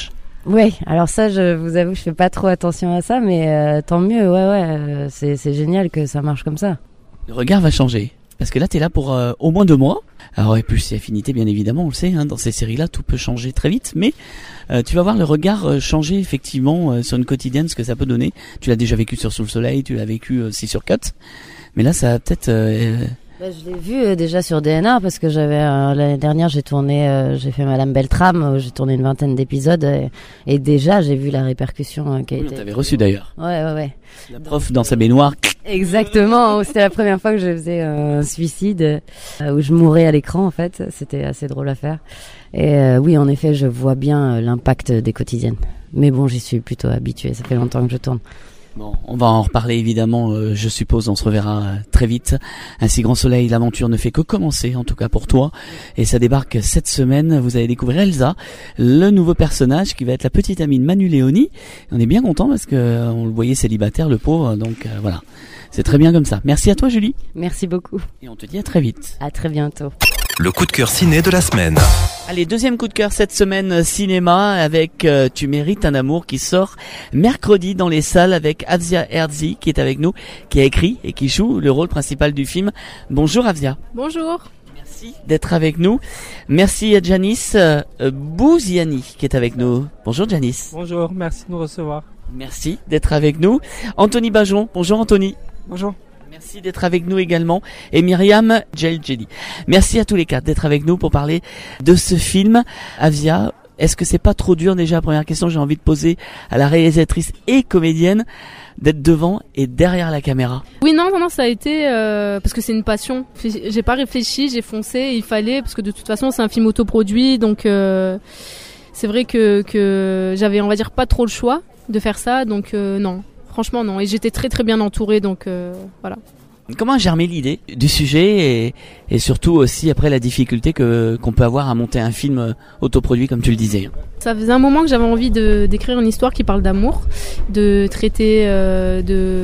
Ouais, alors ça, je vous avoue, je fais pas trop attention à ça, mais euh, tant mieux, ouais, ouais, euh, c'est, c'est génial que ça marche comme ça. Le regard va changer. Parce que là, t'es là pour euh, au moins deux mois. Alors, et plus c'est affinité, bien évidemment, on le sait, hein, dans ces séries-là, tout peut changer très vite. Mais euh, tu vas voir le regard euh, changer, effectivement, euh, sur une quotidienne, ce que ça peut donner. Tu l'as déjà vécu sur Sous le Soleil, tu l'as vécu aussi sur Cut. Mais là, ça va peut-être... Euh, Bah, je l'ai vu euh, déjà sur D N A parce que j'avais euh, l'année dernière j'ai tourné, euh, j'ai fait Madame Beltrame, euh, j'ai tourné une vingtaine d'épisodes et, et déjà j'ai vu la répercussion euh, qui a oui, été. On t'avait reçu d'ailleurs. Ouais ouais ouais. La prof dans sa baignoire. Exactement, c'était la première fois que je faisais un suicide euh, où je mourais à l'écran en fait, c'était assez drôle à faire. Et euh, oui en effet je vois bien euh, l'impact des quotidiennes. Mais bon j'y suis plutôt habituée, ça fait longtemps que je tourne. Bon, on va en reparler évidemment, euh, je suppose, on se reverra euh, très vite. Ainsi Grand Soleil, l'aventure ne fait que commencer, en tout cas pour toi. Et ça débarque cette semaine, vous allez découvrir Elsa, le nouveau personnage qui va être la petite amie de Manu Léoni. On est bien content parce que euh, on le voyait célibataire, le pauvre, donc euh, voilà. C'est très bien comme ça. Merci à toi Julie. Merci beaucoup. Et on te dit à très vite. À très bientôt. Le coup de cœur ciné de la semaine. Allez, deuxième coup de cœur cette semaine cinéma avec euh, Tu mérites un amour qui sort mercredi dans les salles avec Afzia Herzi qui est avec nous, qui a écrit et qui joue le rôle principal du film. Bonjour Afzia. Bonjour. Merci d'être avec nous. Merci à Janice euh, Bouziani qui est avec nous. Bonjour Janice. Bonjour, merci de nous recevoir. Merci d'être avec nous. Anthony Bajon. Bonjour Anthony. Bonjour. Merci d'être avec nous également. Et Myriam Djeldjedi. Merci à tous les quatre d'être avec nous pour parler de ce film. Afzia, est-ce que c'est pas trop dur déjà? Première question, j'ai envie de poser à la réalisatrice et comédienne d'être devant et derrière la caméra. Oui, non, non, non, ça a été euh, parce que c'est une passion. J'ai pas réfléchi, j'ai foncé. Il fallait parce que de toute façon c'est un film autoproduit, donc euh, c'est vrai que que j'avais, on va dire, pas trop le choix de faire ça, donc euh, non. Franchement, non. Et j'étais très très bien entourée, donc euh, voilà. Comment a germé l'idée du sujet et, et surtout aussi après la difficulté que qu'on peut avoir à monter un film autoproduit comme tu le disais? Ça faisait un moment que j'avais envie de d'écrire une histoire qui parle d'amour, de traiter euh,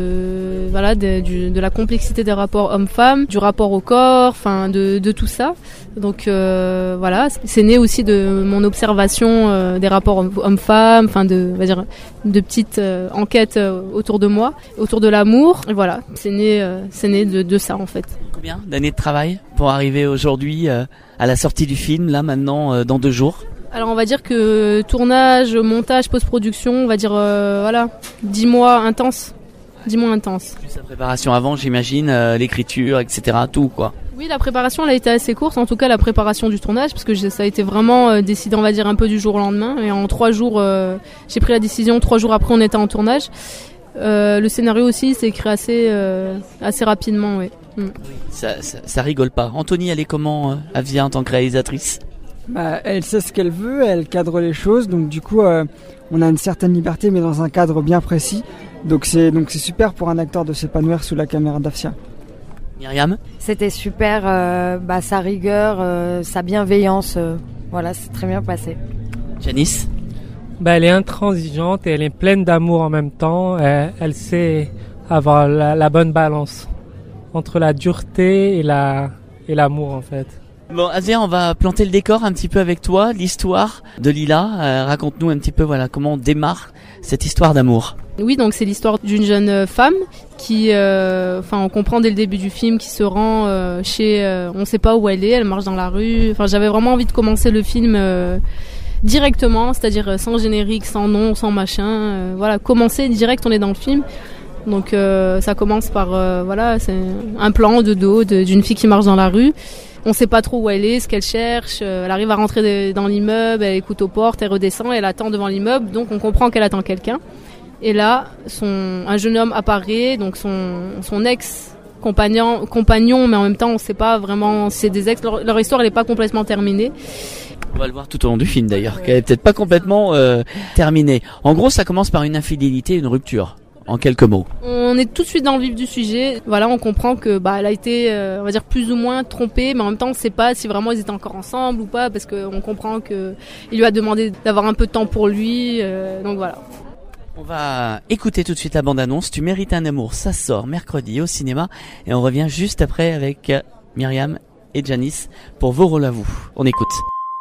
de voilà de, du, de la complexité des rapports hommes-femmes, du rapport au corps, enfin de de tout ça. Donc euh, voilà, c'est né aussi de mon observation euh, des rapports hommes-femmes, enfin de on va dire de petites euh, enquêtes euh, autour de moi, autour de l'amour. Et voilà, c'est né euh, c'est né de de ça en fait. Combien d'années de travail pour arriver aujourd'hui euh, à la sortie du film là maintenant euh, dans deux jours? Alors on va dire que tournage, montage, post-production, on va dire euh, voilà, dix mois intenses, dix mois intenses. Plus la préparation avant, j'imagine, euh, l'écriture, et cetera, tout quoi. Oui, la préparation elle a été assez courte, en tout cas la préparation du tournage, parce que ça a été vraiment euh, décidé, on va dire, un peu du jour au lendemain. Et en trois jours, euh, j'ai pris la décision, trois jours après on était en tournage. Euh, le scénario aussi s'est écrit assez, euh, assez rapidement, oui. Mm. Ça, ça, ça rigole pas. Anthony, elle est comment, euh, Afzia, en tant que réalisatrice? Bah, elle sait ce qu'elle veut, elle cadre les choses, donc du coup euh, on a une certaine liberté mais dans un cadre bien précis, donc c'est donc c'est super pour un acteur de s'épanouir sous la caméra d'Afzia. Myriam? C'était super, euh, bah, sa rigueur, euh, sa bienveillance, euh, voilà, c'est très bien passé. Janice? Bah, elle est intransigeante et elle est pleine d'amour en même temps, elle, elle sait avoir la, la bonne balance entre la dureté et la et l'amour en fait. Bon, Afzia, on va planter le décor un petit peu avec toi, l'histoire de Lila. Euh, raconte-nous un petit peu, voilà, comment on démarre cette histoire d'amour. Oui, donc c'est l'histoire d'une jeune femme qui, euh, enfin, on comprend dès le début du film, qui se rend euh, chez, euh, on sait pas où elle est, elle marche dans la rue. Enfin, j'avais vraiment envie de commencer le film euh, directement, c'est-à-dire sans générique, sans nom, sans machin. Euh, voilà, commencer direct, on est dans le film. Donc euh, ça commence par, euh, voilà, c'est un plan de dos de, d'une fille qui marche dans la rue. On sait pas trop où elle est, ce qu'elle cherche. Elle arrive à rentrer de, dans l'immeuble, elle écoute aux portes, elle redescend, elle attend devant l'immeuble, donc on comprend qu'elle attend quelqu'un. Et là, son, un jeune homme apparaît, donc son, son ex compagnon, compagnon, mais en même temps, on sait pas vraiment, c'est des ex. Leur, leur histoire, elle est pas complètement terminée. On va le voir tout au long du film d'ailleurs, ouais. Qu'elle est peut-être pas complètement euh, terminée. En gros, ça commence par une infidélité, une rupture. En quelques mots. On est tout de suite dans le vif du sujet. Voilà, on comprend que bah elle a été, euh, on va dire, plus ou moins trompée, mais en même temps, on ne sait pas si vraiment ils étaient encore ensemble ou pas, parce qu'on comprend que il lui a demandé d'avoir un peu de temps pour lui. Euh, donc voilà. On va écouter tout de suite la bande-annonce. Tu mérites un amour, ça sort mercredi au cinéma, et on revient juste après avec Myriam et Janice pour vos rôles à vous. On écoute.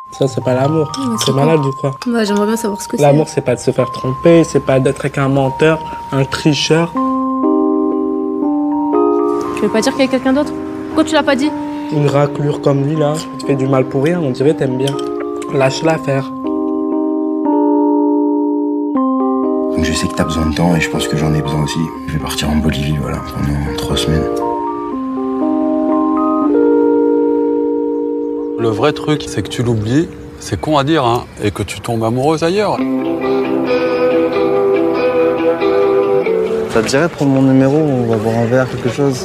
Ça, c'est pas l'amour. Ouais, c'est c'est malade quoi ou quoi? Ouais, j'aimerais bien savoir ce que c'est. L'amour, c'est pas de se faire tromper, c'est pas d'être avec un menteur, un tricheur. Tu veux pas dire qu'il y a quelqu'un d'autre? Pourquoi tu l'as pas dit? Une raclure comme lui, là, tu fais du mal pour rien, on dirait t'aimes bien. Lâche-la faire. Donc je sais que t'as besoin de temps et je pense que j'en ai besoin aussi. Je vais partir en Bolivie, voilà, pendant trois semaines. Le vrai truc, c'est que tu l'oublies, c'est con à dire, hein, et que tu tombes amoureuse ailleurs. Ça te dirait de prendre mon numéro, on va boire un verre, quelque chose?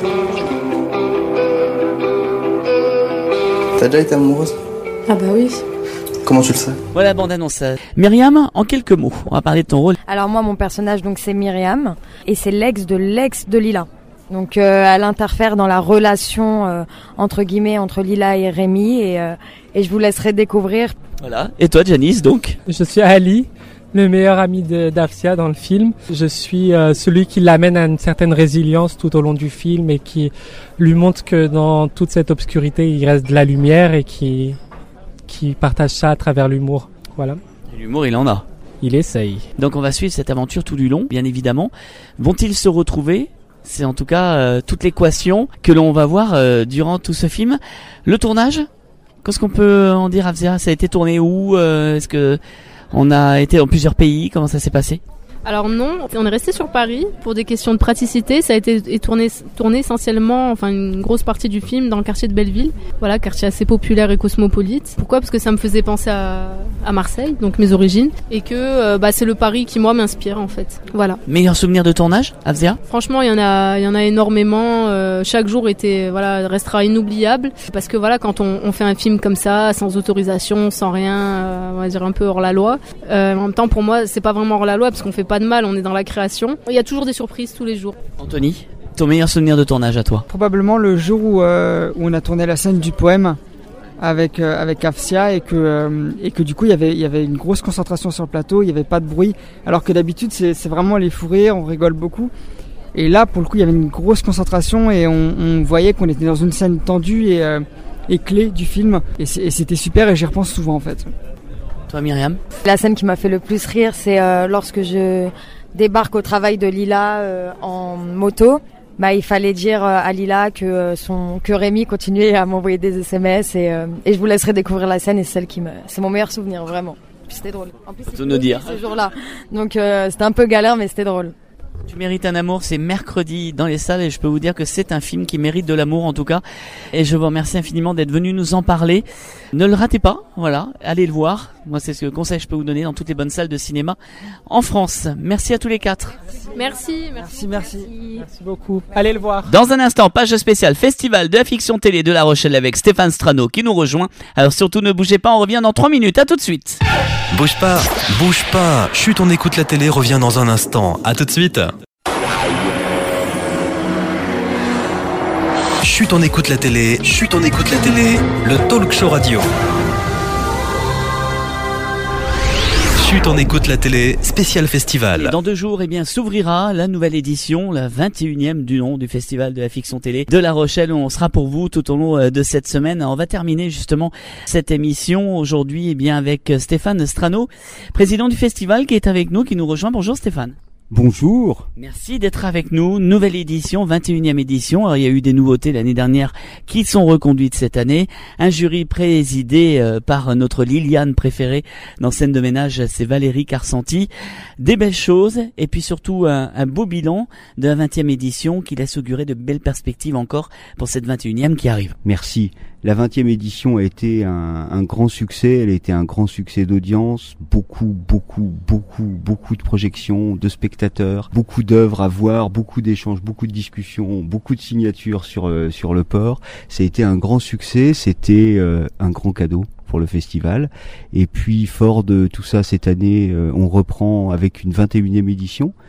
T'as déjà été amoureuse? Ah bah oui. Comment tu le sais? Voilà, bande-annonce. Myriam, en quelques mots, on va parler de ton rôle. Alors moi, mon personnage, donc c'est Myriam, et c'est l'ex de l'ex de Lila. Donc euh, elle interfère dans la relation euh, entre guillemets entre Lila et Rémi, et, euh, et je vous laisserai découvrir. Voilà. Et toi, Janice, donc? Je suis Ali, le meilleur ami de d'Afsia dans le film. Je suis euh, celui qui l'amène à une certaine résilience tout au long du film et qui lui montre que dans toute cette obscurité, il reste de la lumière et qui qui partage ça à travers l'humour. Voilà. Et l'humour, il en a. Il essaye. Donc on va suivre cette aventure tout du long, bien évidemment. Vont-ils se retrouver? C'est en tout cas euh, toute l'équation que l'on va voir euh, durant tout ce film. Le tournage, qu'est-ce qu'on peut en dire, Afzia? Ça a été tourné où? euh, Est-ce que on a été dans plusieurs pays? Comment ça s'est passé? Alors non, on est resté sur Paris pour des questions de praticité. Ça a été tourné, tourné essentiellement, enfin une grosse partie du film dans le quartier de Belleville. Voilà, quartier assez populaire et cosmopolite. Pourquoi? Parce que ça me faisait penser à, à Marseille, donc mes origines, et que euh, bah, c'est le Paris qui moi m'inspire en fait. Voilà. Meilleur souvenir de tournage, Afzia? Franchement, il y en a, il y en a énormément. Euh, chaque jour était, voilà, restera inoubliable parce que voilà, quand on, on fait un film comme ça, sans autorisation, sans rien, euh, on va dire un peu hors la loi. Euh, en même temps, pour moi, c'est pas vraiment hors la loi parce qu'on fait pas de mal, on est dans la création. Il y a toujours des surprises tous les jours. Anthony, ton meilleur souvenir de tournage à toi? Probablement le jour où, euh, où on a tourné la scène du poème avec euh, avec Afsia et que euh, et que du coup il y avait il y avait une grosse concentration sur le plateau, il y avait pas de bruit, alors que d'habitude c'est c'est vraiment les fous rires, on rigole beaucoup. Et là pour le coup il y avait une grosse concentration et on, on voyait qu'on était dans une scène tendue et euh, et clé du film et, et c'était super et j'y repense souvent en fait. Toi, Myriam? La scène qui m'a fait le plus rire, c'est euh, lorsque je débarque au travail de Lila euh, en moto. Bah, il fallait dire euh, à Lila que euh, son que Rémi continuait à m'envoyer des S M S et, euh, et je vous laisserai découvrir la scène et celle qui me c'est mon meilleur souvenir vraiment. Puis c'était drôle. En plus, Faut nous dire. Ce jour-là, donc euh, c'était un peu galère mais c'était drôle. Tu mérites un amour, c'est mercredi dans les salles et je peux vous dire que c'est un film qui mérite de l'amour en tout cas. Et je vous remercie infiniment d'être venu nous en parler. Ne le ratez pas, voilà, allez le voir. Moi c'est ce conseil que je peux vous donner dans toutes les bonnes salles de cinéma en France. Merci à tous les quatre. Merci, merci, merci, merci, merci beaucoup. Allez le voir. Dans un instant, page spéciale Festival de la fiction télé de La Rochelle avec Stéphane Strano qui nous rejoint. Alors surtout ne bougez pas, on revient dans trois minutes, à tout de suite. Bouge pas, bouge pas. Chut, on écoute la télé, revient dans un instant. À tout de suite. Chut, on écoute la télé. Chut, on écoute la télé. Le talk show radio. Chut, on écoute la télé, spécial festival. Et dans deux jours, eh bien, s'ouvrira la nouvelle édition, la vingt et unième du nom du Festival de la fiction télé de La Rochelle. On sera pour vous tout au long de cette semaine. On va terminer justement cette émission aujourd'hui, eh bien, avec Stéphane Strano, président du festival, qui est avec nous, qui nous rejoint. Bonjour Stéphane. Bonjour. Merci d'être avec nous. Nouvelle édition, vingt et unième édition. Alors, il y a eu des nouveautés l'année dernière qui sont reconduites cette année. Un jury présidé euh, par notre Liliane préférée dans Scène de ménage, c'est Valérie Carcenti. Des belles choses et puis surtout un, un beau bilan de la vingtième édition qui laisse augurer de belles perspectives encore pour cette vingt et unième qui arrive. Merci. La vingtième édition a été un, un grand succès, elle a été un grand succès d'audience, beaucoup, beaucoup, beaucoup, beaucoup de projections, de spectateurs, beaucoup d'œuvres à voir, beaucoup d'échanges, beaucoup de discussions, beaucoup de signatures sur, euh, sur le port. Ça a été un grand succès, c'était euh, un grand cadeau pour le festival. Et puis, fort de tout ça, cette année, euh, on reprend avec une vingt et unième édition.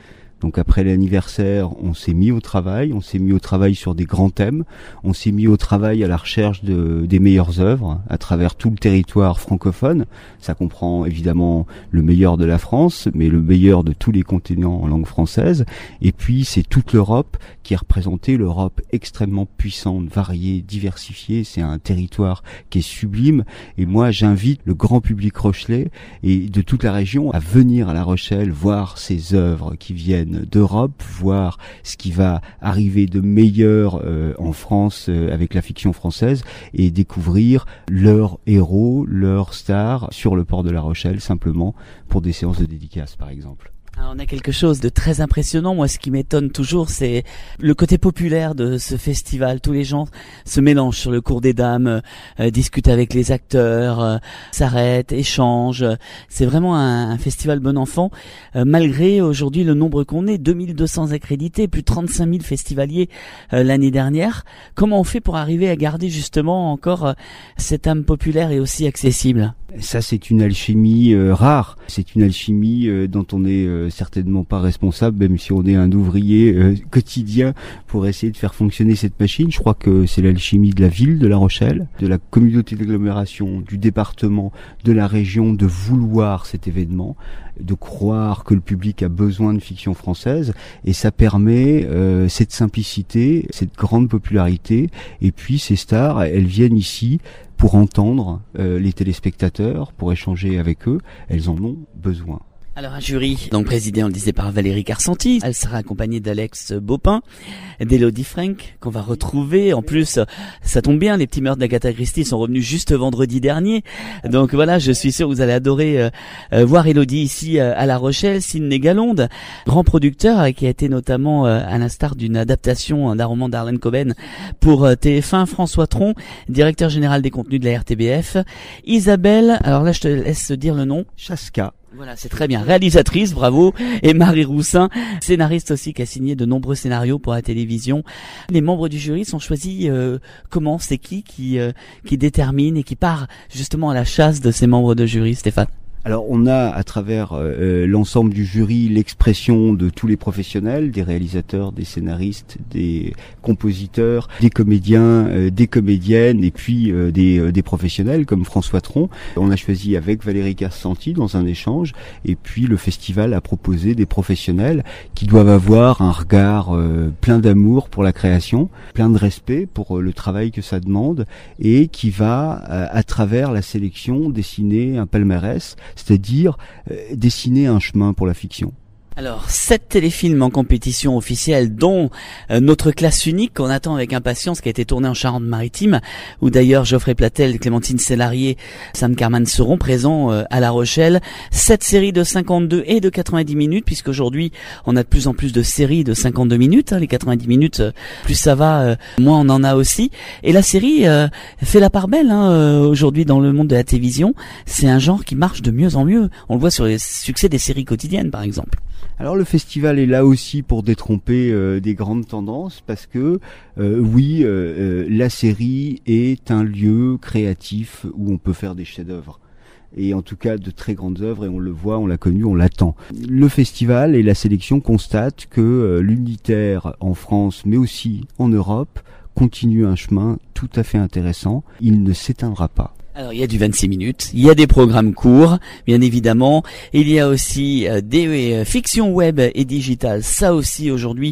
Donc après l'anniversaire, on s'est mis au travail, on s'est mis au travail sur des grands thèmes, on s'est mis au travail à la recherche de, des meilleures œuvres à travers tout le territoire francophone. Ça comprend évidemment le meilleur de la France, mais le meilleur de tous les continents en langue française. Et puis c'est toute l'Europe qui est représentée, l'Europe extrêmement puissante, variée, diversifiée. C'est un territoire qui est sublime. Et moi, j'invite le grand public rochelais et de toute la région à venir à La Rochelle, voir ces œuvres qui viennent d'Europe, voir ce qui va arriver de meilleur euh, en France euh, avec la fiction française et découvrir leurs héros, leurs stars sur le port de La Rochelle, simplement pour des séances de dédicaces par exemple. Alors, on a quelque chose de très impressionnant. Moi, ce qui m'étonne toujours, c'est le côté populaire de ce festival. Tous les gens se mélangent sur le cours des dames, euh, discutent avec les acteurs, euh, s'arrêtent, échangent. C'est vraiment un, un festival bon enfant, euh, malgré aujourd'hui le nombre qu'on est, deux mille deux cents accrédités, plus de trente-cinq mille festivaliers euh, l'année dernière. Comment on fait pour arriver à garder justement encore euh, cette âme populaire et aussi accessible ? Ça, c'est une alchimie euh, rare. C'est une alchimie euh, dont on est euh, certainement pas responsable, même si on est un ouvrier euh, quotidien pour essayer de faire fonctionner cette machine. Je crois que c'est l'alchimie de la ville de La Rochelle, de la communauté d'agglomération, du département, de la région, de vouloir cet événement, de croire que le public a besoin de fiction française, et ça permet euh, cette simplicité, cette grande popularité, et puis ces stars, elles viennent ici pour entendre euh, les téléspectateurs, pour échanger avec eux, elles en ont besoin. Alors un jury, donc présidé, on le disait, par Valérie Carcenti. Elle sera accompagnée d'Alex Baupin, d'Elodie Frank, qu'on va retrouver. En plus, ça tombe bien, les petits meurtres d'Agatha Christie sont revenus juste vendredi dernier. Donc voilà, je suis sûr que vous allez adorer euh, euh, voir Elodie ici euh, à La Rochelle. Sidney Galonde, grand producteur, euh, qui a été notamment euh, à l'instar d'une adaptation d'un roman d'Arlen Coben pour euh, T F un. François Tron, directeur général des contenus de la R T B F. Isabelle, alors là je te laisse dire le nom. Chaska. Voilà, c'est très bien. Réalisatrice, bravo. Et Marie Roussin, scénariste aussi, qui a signé de nombreux scénarios pour la télévision. Les membres du jury sont choisis euh, comment ? C'est qui qui, euh, qui détermine et qui part justement à la chasse de ces membres de jury, Stéphane ? Alors on a à travers euh, l'ensemble du jury l'expression de tous les professionnels, des réalisateurs, des scénaristes, des compositeurs, des comédiens, euh, des comédiennes et puis euh, des, euh, des professionnels comme François Tron. On a choisi avec Valérie Carcenti dans un échange, et puis le festival a proposé des professionnels qui doivent avoir un regard euh, plein d'amour pour la création, plein de respect pour euh, le travail que ça demande, et qui va euh, à travers la sélection dessiner un palmarès, c'est-à-dire euh, dessiner un chemin pour la fiction. Alors, sept téléfilms en compétition officielle, dont euh, notre classe unique qu'on attend avec impatience, qui a été tournée en Charente-Maritime, où d'ailleurs Geoffrey Platel, Clémentine Sélarié, Sam Carman seront présents euh, à La Rochelle. Sept séries de cinquante-deux et de quatre-vingt-dix minutes, puisqu'aujourd'hui on a de plus en plus de séries de cinquante-deux minutes. Hein, les quatre-vingt-dix minutes, euh, plus ça va, euh, moins on en a aussi. Et la série euh, fait la part belle hein, euh, aujourd'hui dans le monde de la télévision. C'est un genre qui marche de mieux en mieux. On le voit sur les succès des séries quotidiennes, par exemple. Alors le festival est là aussi pour détromper euh, des grandes tendances, parce que euh, oui, euh, euh, la série est un lieu créatif où on peut faire des chefs-d'œuvre. Et en tout cas de très grandes œuvres, et on le voit, on l'a connu, on l'attend. Le festival et la sélection constatent que euh, l'unitaire en France, mais aussi en Europe, continue un chemin tout à fait intéressant. Il ne s'éteindra pas. Alors il y a du vingt-six minutes, il y a des programmes courts, bien évidemment, il y a aussi euh, des euh, fictions web et digitales, ça aussi aujourd'hui,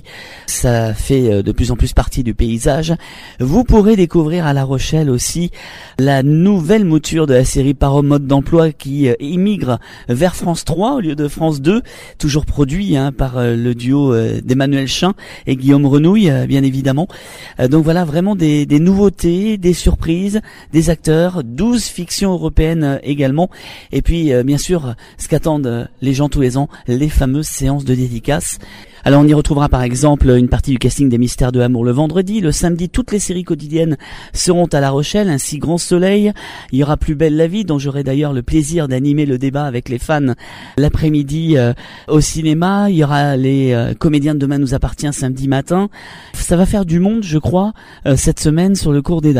ça fait euh, de plus en plus partie du paysage. Vous pourrez découvrir à La Rochelle aussi la nouvelle mouture de la série Parole mode d'emploi qui euh, immigre vers France trois au lieu de France deux, toujours produit hein, par euh, le duo euh, d'Emmanuel Chin et Guillaume Renouille, euh, bien évidemment. Euh, donc voilà, vraiment des, des nouveautés, des surprises, des acteurs, douze fictions européennes également, et puis euh, bien sûr ce qu'attendent euh, les gens tous les ans, les fameuses séances de dédicaces. Alors on y retrouvera par exemple une partie du casting des Mystères de Amour le vendredi. Le samedi, toutes les séries quotidiennes seront à La Rochelle, ainsi Grand Soleil. Il y aura Plus belle la vie, dont j'aurai d'ailleurs le plaisir d'animer le débat avec les fans l'après-midi euh, au cinéma. Il y aura les euh, Comédiens de demain nous appartient samedi matin. Ça va faire du monde, je crois, euh, cette semaine sur le cours des dames. Hein.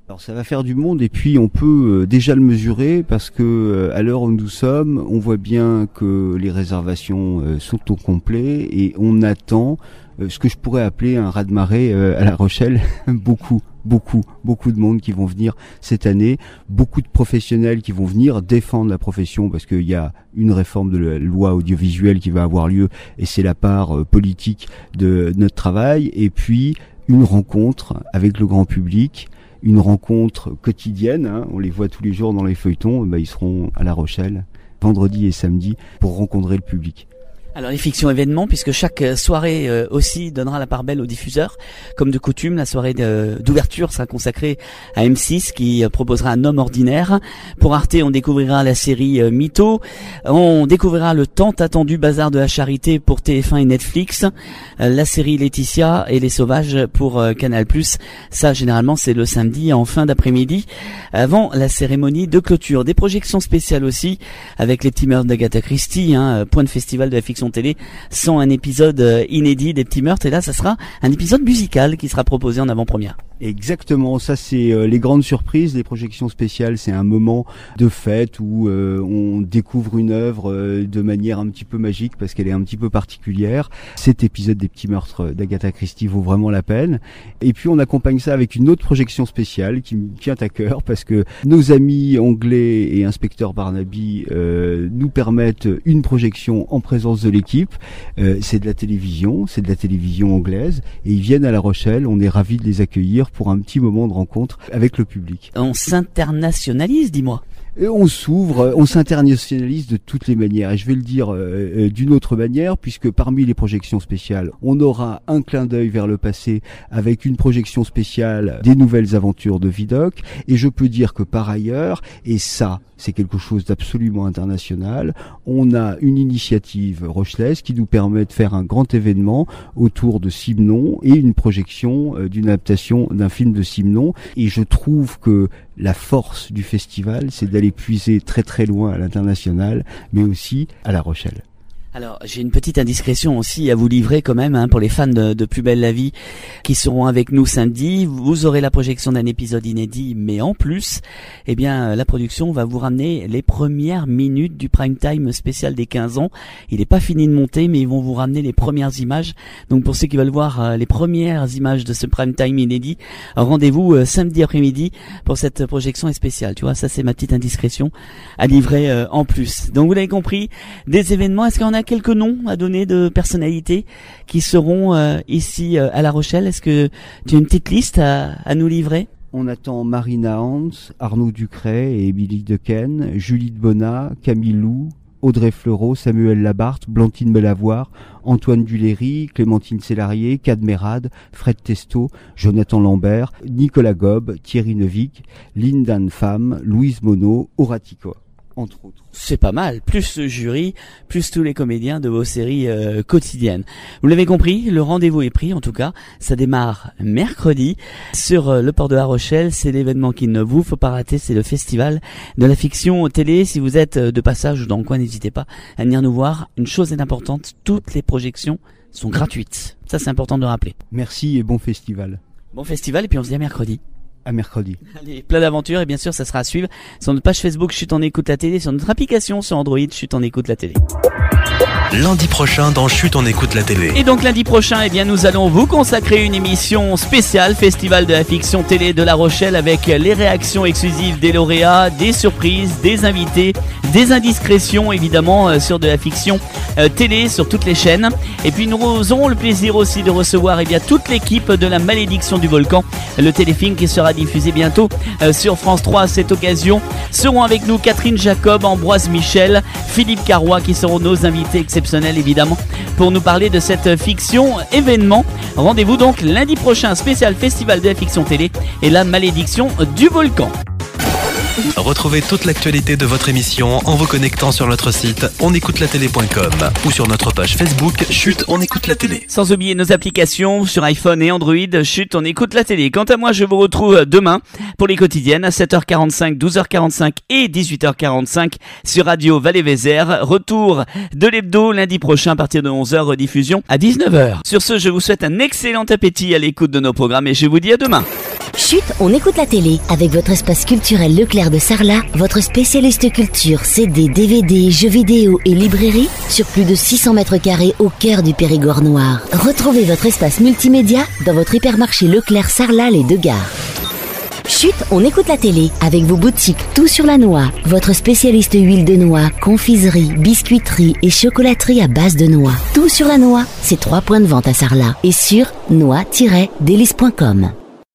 Alors ça va faire du monde et puis on peut euh, déjà le mesurer parce que euh, à l'heure où nous sommes, on voit bien que les réservations euh, sont au complet et on attend euh, ce que je pourrais appeler un raz-de-marée euh, à La Rochelle. beaucoup, beaucoup, beaucoup de monde qui vont venir cette année, beaucoup de professionnels qui vont venir défendre la profession parce qu'il y a une réforme de la loi audiovisuelle qui va avoir lieu et c'est la part euh, politique de notre travail et puis une rencontre avec le grand public. Une rencontre quotidienne, hein, on les voit tous les jours dans les feuilletons, bah, ils seront à La Rochelle, vendredi et samedi, pour rencontrer le public. Alors les fictions événements, puisque chaque soirée euh, aussi donnera la part belle aux diffuseurs. Comme de coutume, la soirée de, d'ouverture sera consacrée à M six qui euh, proposera Un homme ordinaire. Pour Arte, on découvrira la série euh, Mytho. On découvrira le tant attendu Bazar de la Charité pour T F un et Netflix. Euh, la série Laetitia et Les Sauvages pour euh, Canal plus. Ça, généralement, c'est le samedi en fin d'après-midi, avant la cérémonie de clôture. Des projections spéciales aussi, avec les petits meurtres d'Agatha Christie, hein, point de festival de la fiction télé, sans un épisode euh, inédit des petits meurtres. Et là, ça sera un épisode musical qui sera proposé en avant-première. Exactement, ça c'est euh, les grandes surprises, les projections spéciales, c'est un moment de fête où euh, on découvre une œuvre euh, de manière un petit peu magique parce qu'elle est un petit peu particulière. Cet épisode des petits meurtres d'Agatha Christie vaut vraiment la peine. Et puis on accompagne ça avec une autre projection spéciale qui me tient à cœur parce que nos amis anglais et inspecteur Barnaby euh, nous permettent une projection en présence de l'équipe. Euh, c'est de la télévision, c'est de la télévision anglaise et ils viennent à La Rochelle, on est ravis de les accueillir pour un petit moment de rencontre avec le public. On s'internationalise, dis-moi. Et on s'ouvre, on s'internationalise de toutes les manières. Et je vais le dire euh, d'une autre manière, puisque parmi les projections spéciales, on aura un clin d'œil vers le passé avec une projection spéciale des nouvelles aventures de Vidocq. Et je peux dire que par ailleurs, et ça, c'est quelque chose d'absolument international, on a une initiative rochelaise qui nous permet de faire un grand événement autour de Simenon et une projection euh, d'une adaptation d'un film de Simenon. Et je trouve que la force du festival, c'est d'aller puiser très très loin à l'international, mais aussi à La Rochelle. Alors, j'ai une petite indiscrétion aussi à vous livrer quand même, hein, pour les fans de, de Plus belle la vie qui seront avec nous samedi. Vous aurez la projection d'un épisode inédit, mais en plus, eh bien, la production va vous ramener les premières minutes du prime time spécial des quinze ans. Il n'est pas fini de monter, mais ils vont vous ramener les premières images. Donc, pour ceux qui veulent voir euh, les premières images de ce prime time inédit, rendez-vous euh, samedi après-midi pour cette projection spéciale. Tu vois, ça c'est ma petite indiscrétion à livrer euh, en plus. Donc, vous l'avez compris, des événements. Est-ce qu'on a quelques noms à donner de personnalités qui seront euh, ici euh, à La Rochelle? Est-ce que tu as une petite liste à, à nous livrer? On attend Marina Hans, Arnaud Ducret et Émilie Dequesne, Julie de Bonnat, Camille Lou, Audrey Fleurot, Samuel Labarthe, Blantyne Bellavoir, Antoine Duléry, Clémentine Célarié, Cadmerade, Fred Testo, Jonathan Lambert, Nicolas Gobe, Thierry Neuvig, Lindan Pham, Louise Monod, Horatiko, entre autres. C'est pas mal, plus le jury, plus tous les comédiens de vos séries euh, quotidiennes. Vous l'avez compris, le rendez-vous est pris en tout cas. Ça démarre mercredi sur euh, le port de La Rochelle. C'est l'événement qu'il ne vous faut pas rater, c'est le festival de la fiction télé. Si vous êtes de passage dans le coin, n'hésitez pas à venir nous voir. Une chose est importante, toutes les projections sont gratuites. Ça c'est important de rappeler. Merci et bon festival. Bon festival et puis on se dit à mercredi. À mercredi. Allez, plein d'aventures et bien sûr ça sera à suivre sur notre page Facebook Chut en écoute la télé, sur notre application sur Android Chut en écoute la télé. Lundi prochain dans Chut on écoute la télé. Et donc lundi prochain, eh bien nous allons vous consacrer une émission spéciale Festival de la fiction télé de La Rochelle avec les réactions exclusives des lauréats, des surprises, des invités, des indiscrétions évidemment euh, sur de la fiction euh, télé sur toutes les chaînes. Et puis nous aurons le plaisir aussi de recevoir eh bien toute l'équipe de La Malédiction du Volcan, le téléfilm qui sera diffusé bientôt euh, sur France trois à cette occasion. Seront avec nous Catherine Jacob, Ambroise Michel, Philippe Carrois qui seront nos invités exceptionnels évidemment pour nous parler de cette fiction événement. Rendez-vous donc lundi prochain, spécial Festival de la fiction télé et La Malédiction du Volcan. Retrouvez toute l'actualité de votre émission en vous connectant sur notre site on écoute la télé point com ou sur notre page Facebook Chut on écoute la télé. Sans oublier nos applications sur iPhone et Android, Chut on écoute la télé. Quant à moi, je vous retrouve demain pour les quotidiennes à sept heures quarante-cinq, douze heures quarante-cinq et dix-huit heures quarante-cinq sur Radio Valais-Vézère. Retour de l'hebdo lundi prochain à partir de onze heures, rediffusion à dix-neuf heures. Sur ce, je vous souhaite un excellent appétit à l'écoute de nos programmes et je vous dis à demain. Chut, on écoute la télé. Avec votre espace culturel Leclerc de Sarlat, votre spécialiste culture, C D, D V D, jeux vidéo et librairie, sur plus de six cents mètres carrés au cœur du Périgord noir. Retrouvez votre espace multimédia dans votre hypermarché Leclerc Sarlat les deux gares. Chut, on écoute la télé avec vos boutiques Tout sur la noix, votre spécialiste huile de noix, confiserie, biscuiterie et chocolaterie à base de noix. Tout sur la noix, c'est trois points de vente à Sarlat et sur noix tiret délice point com.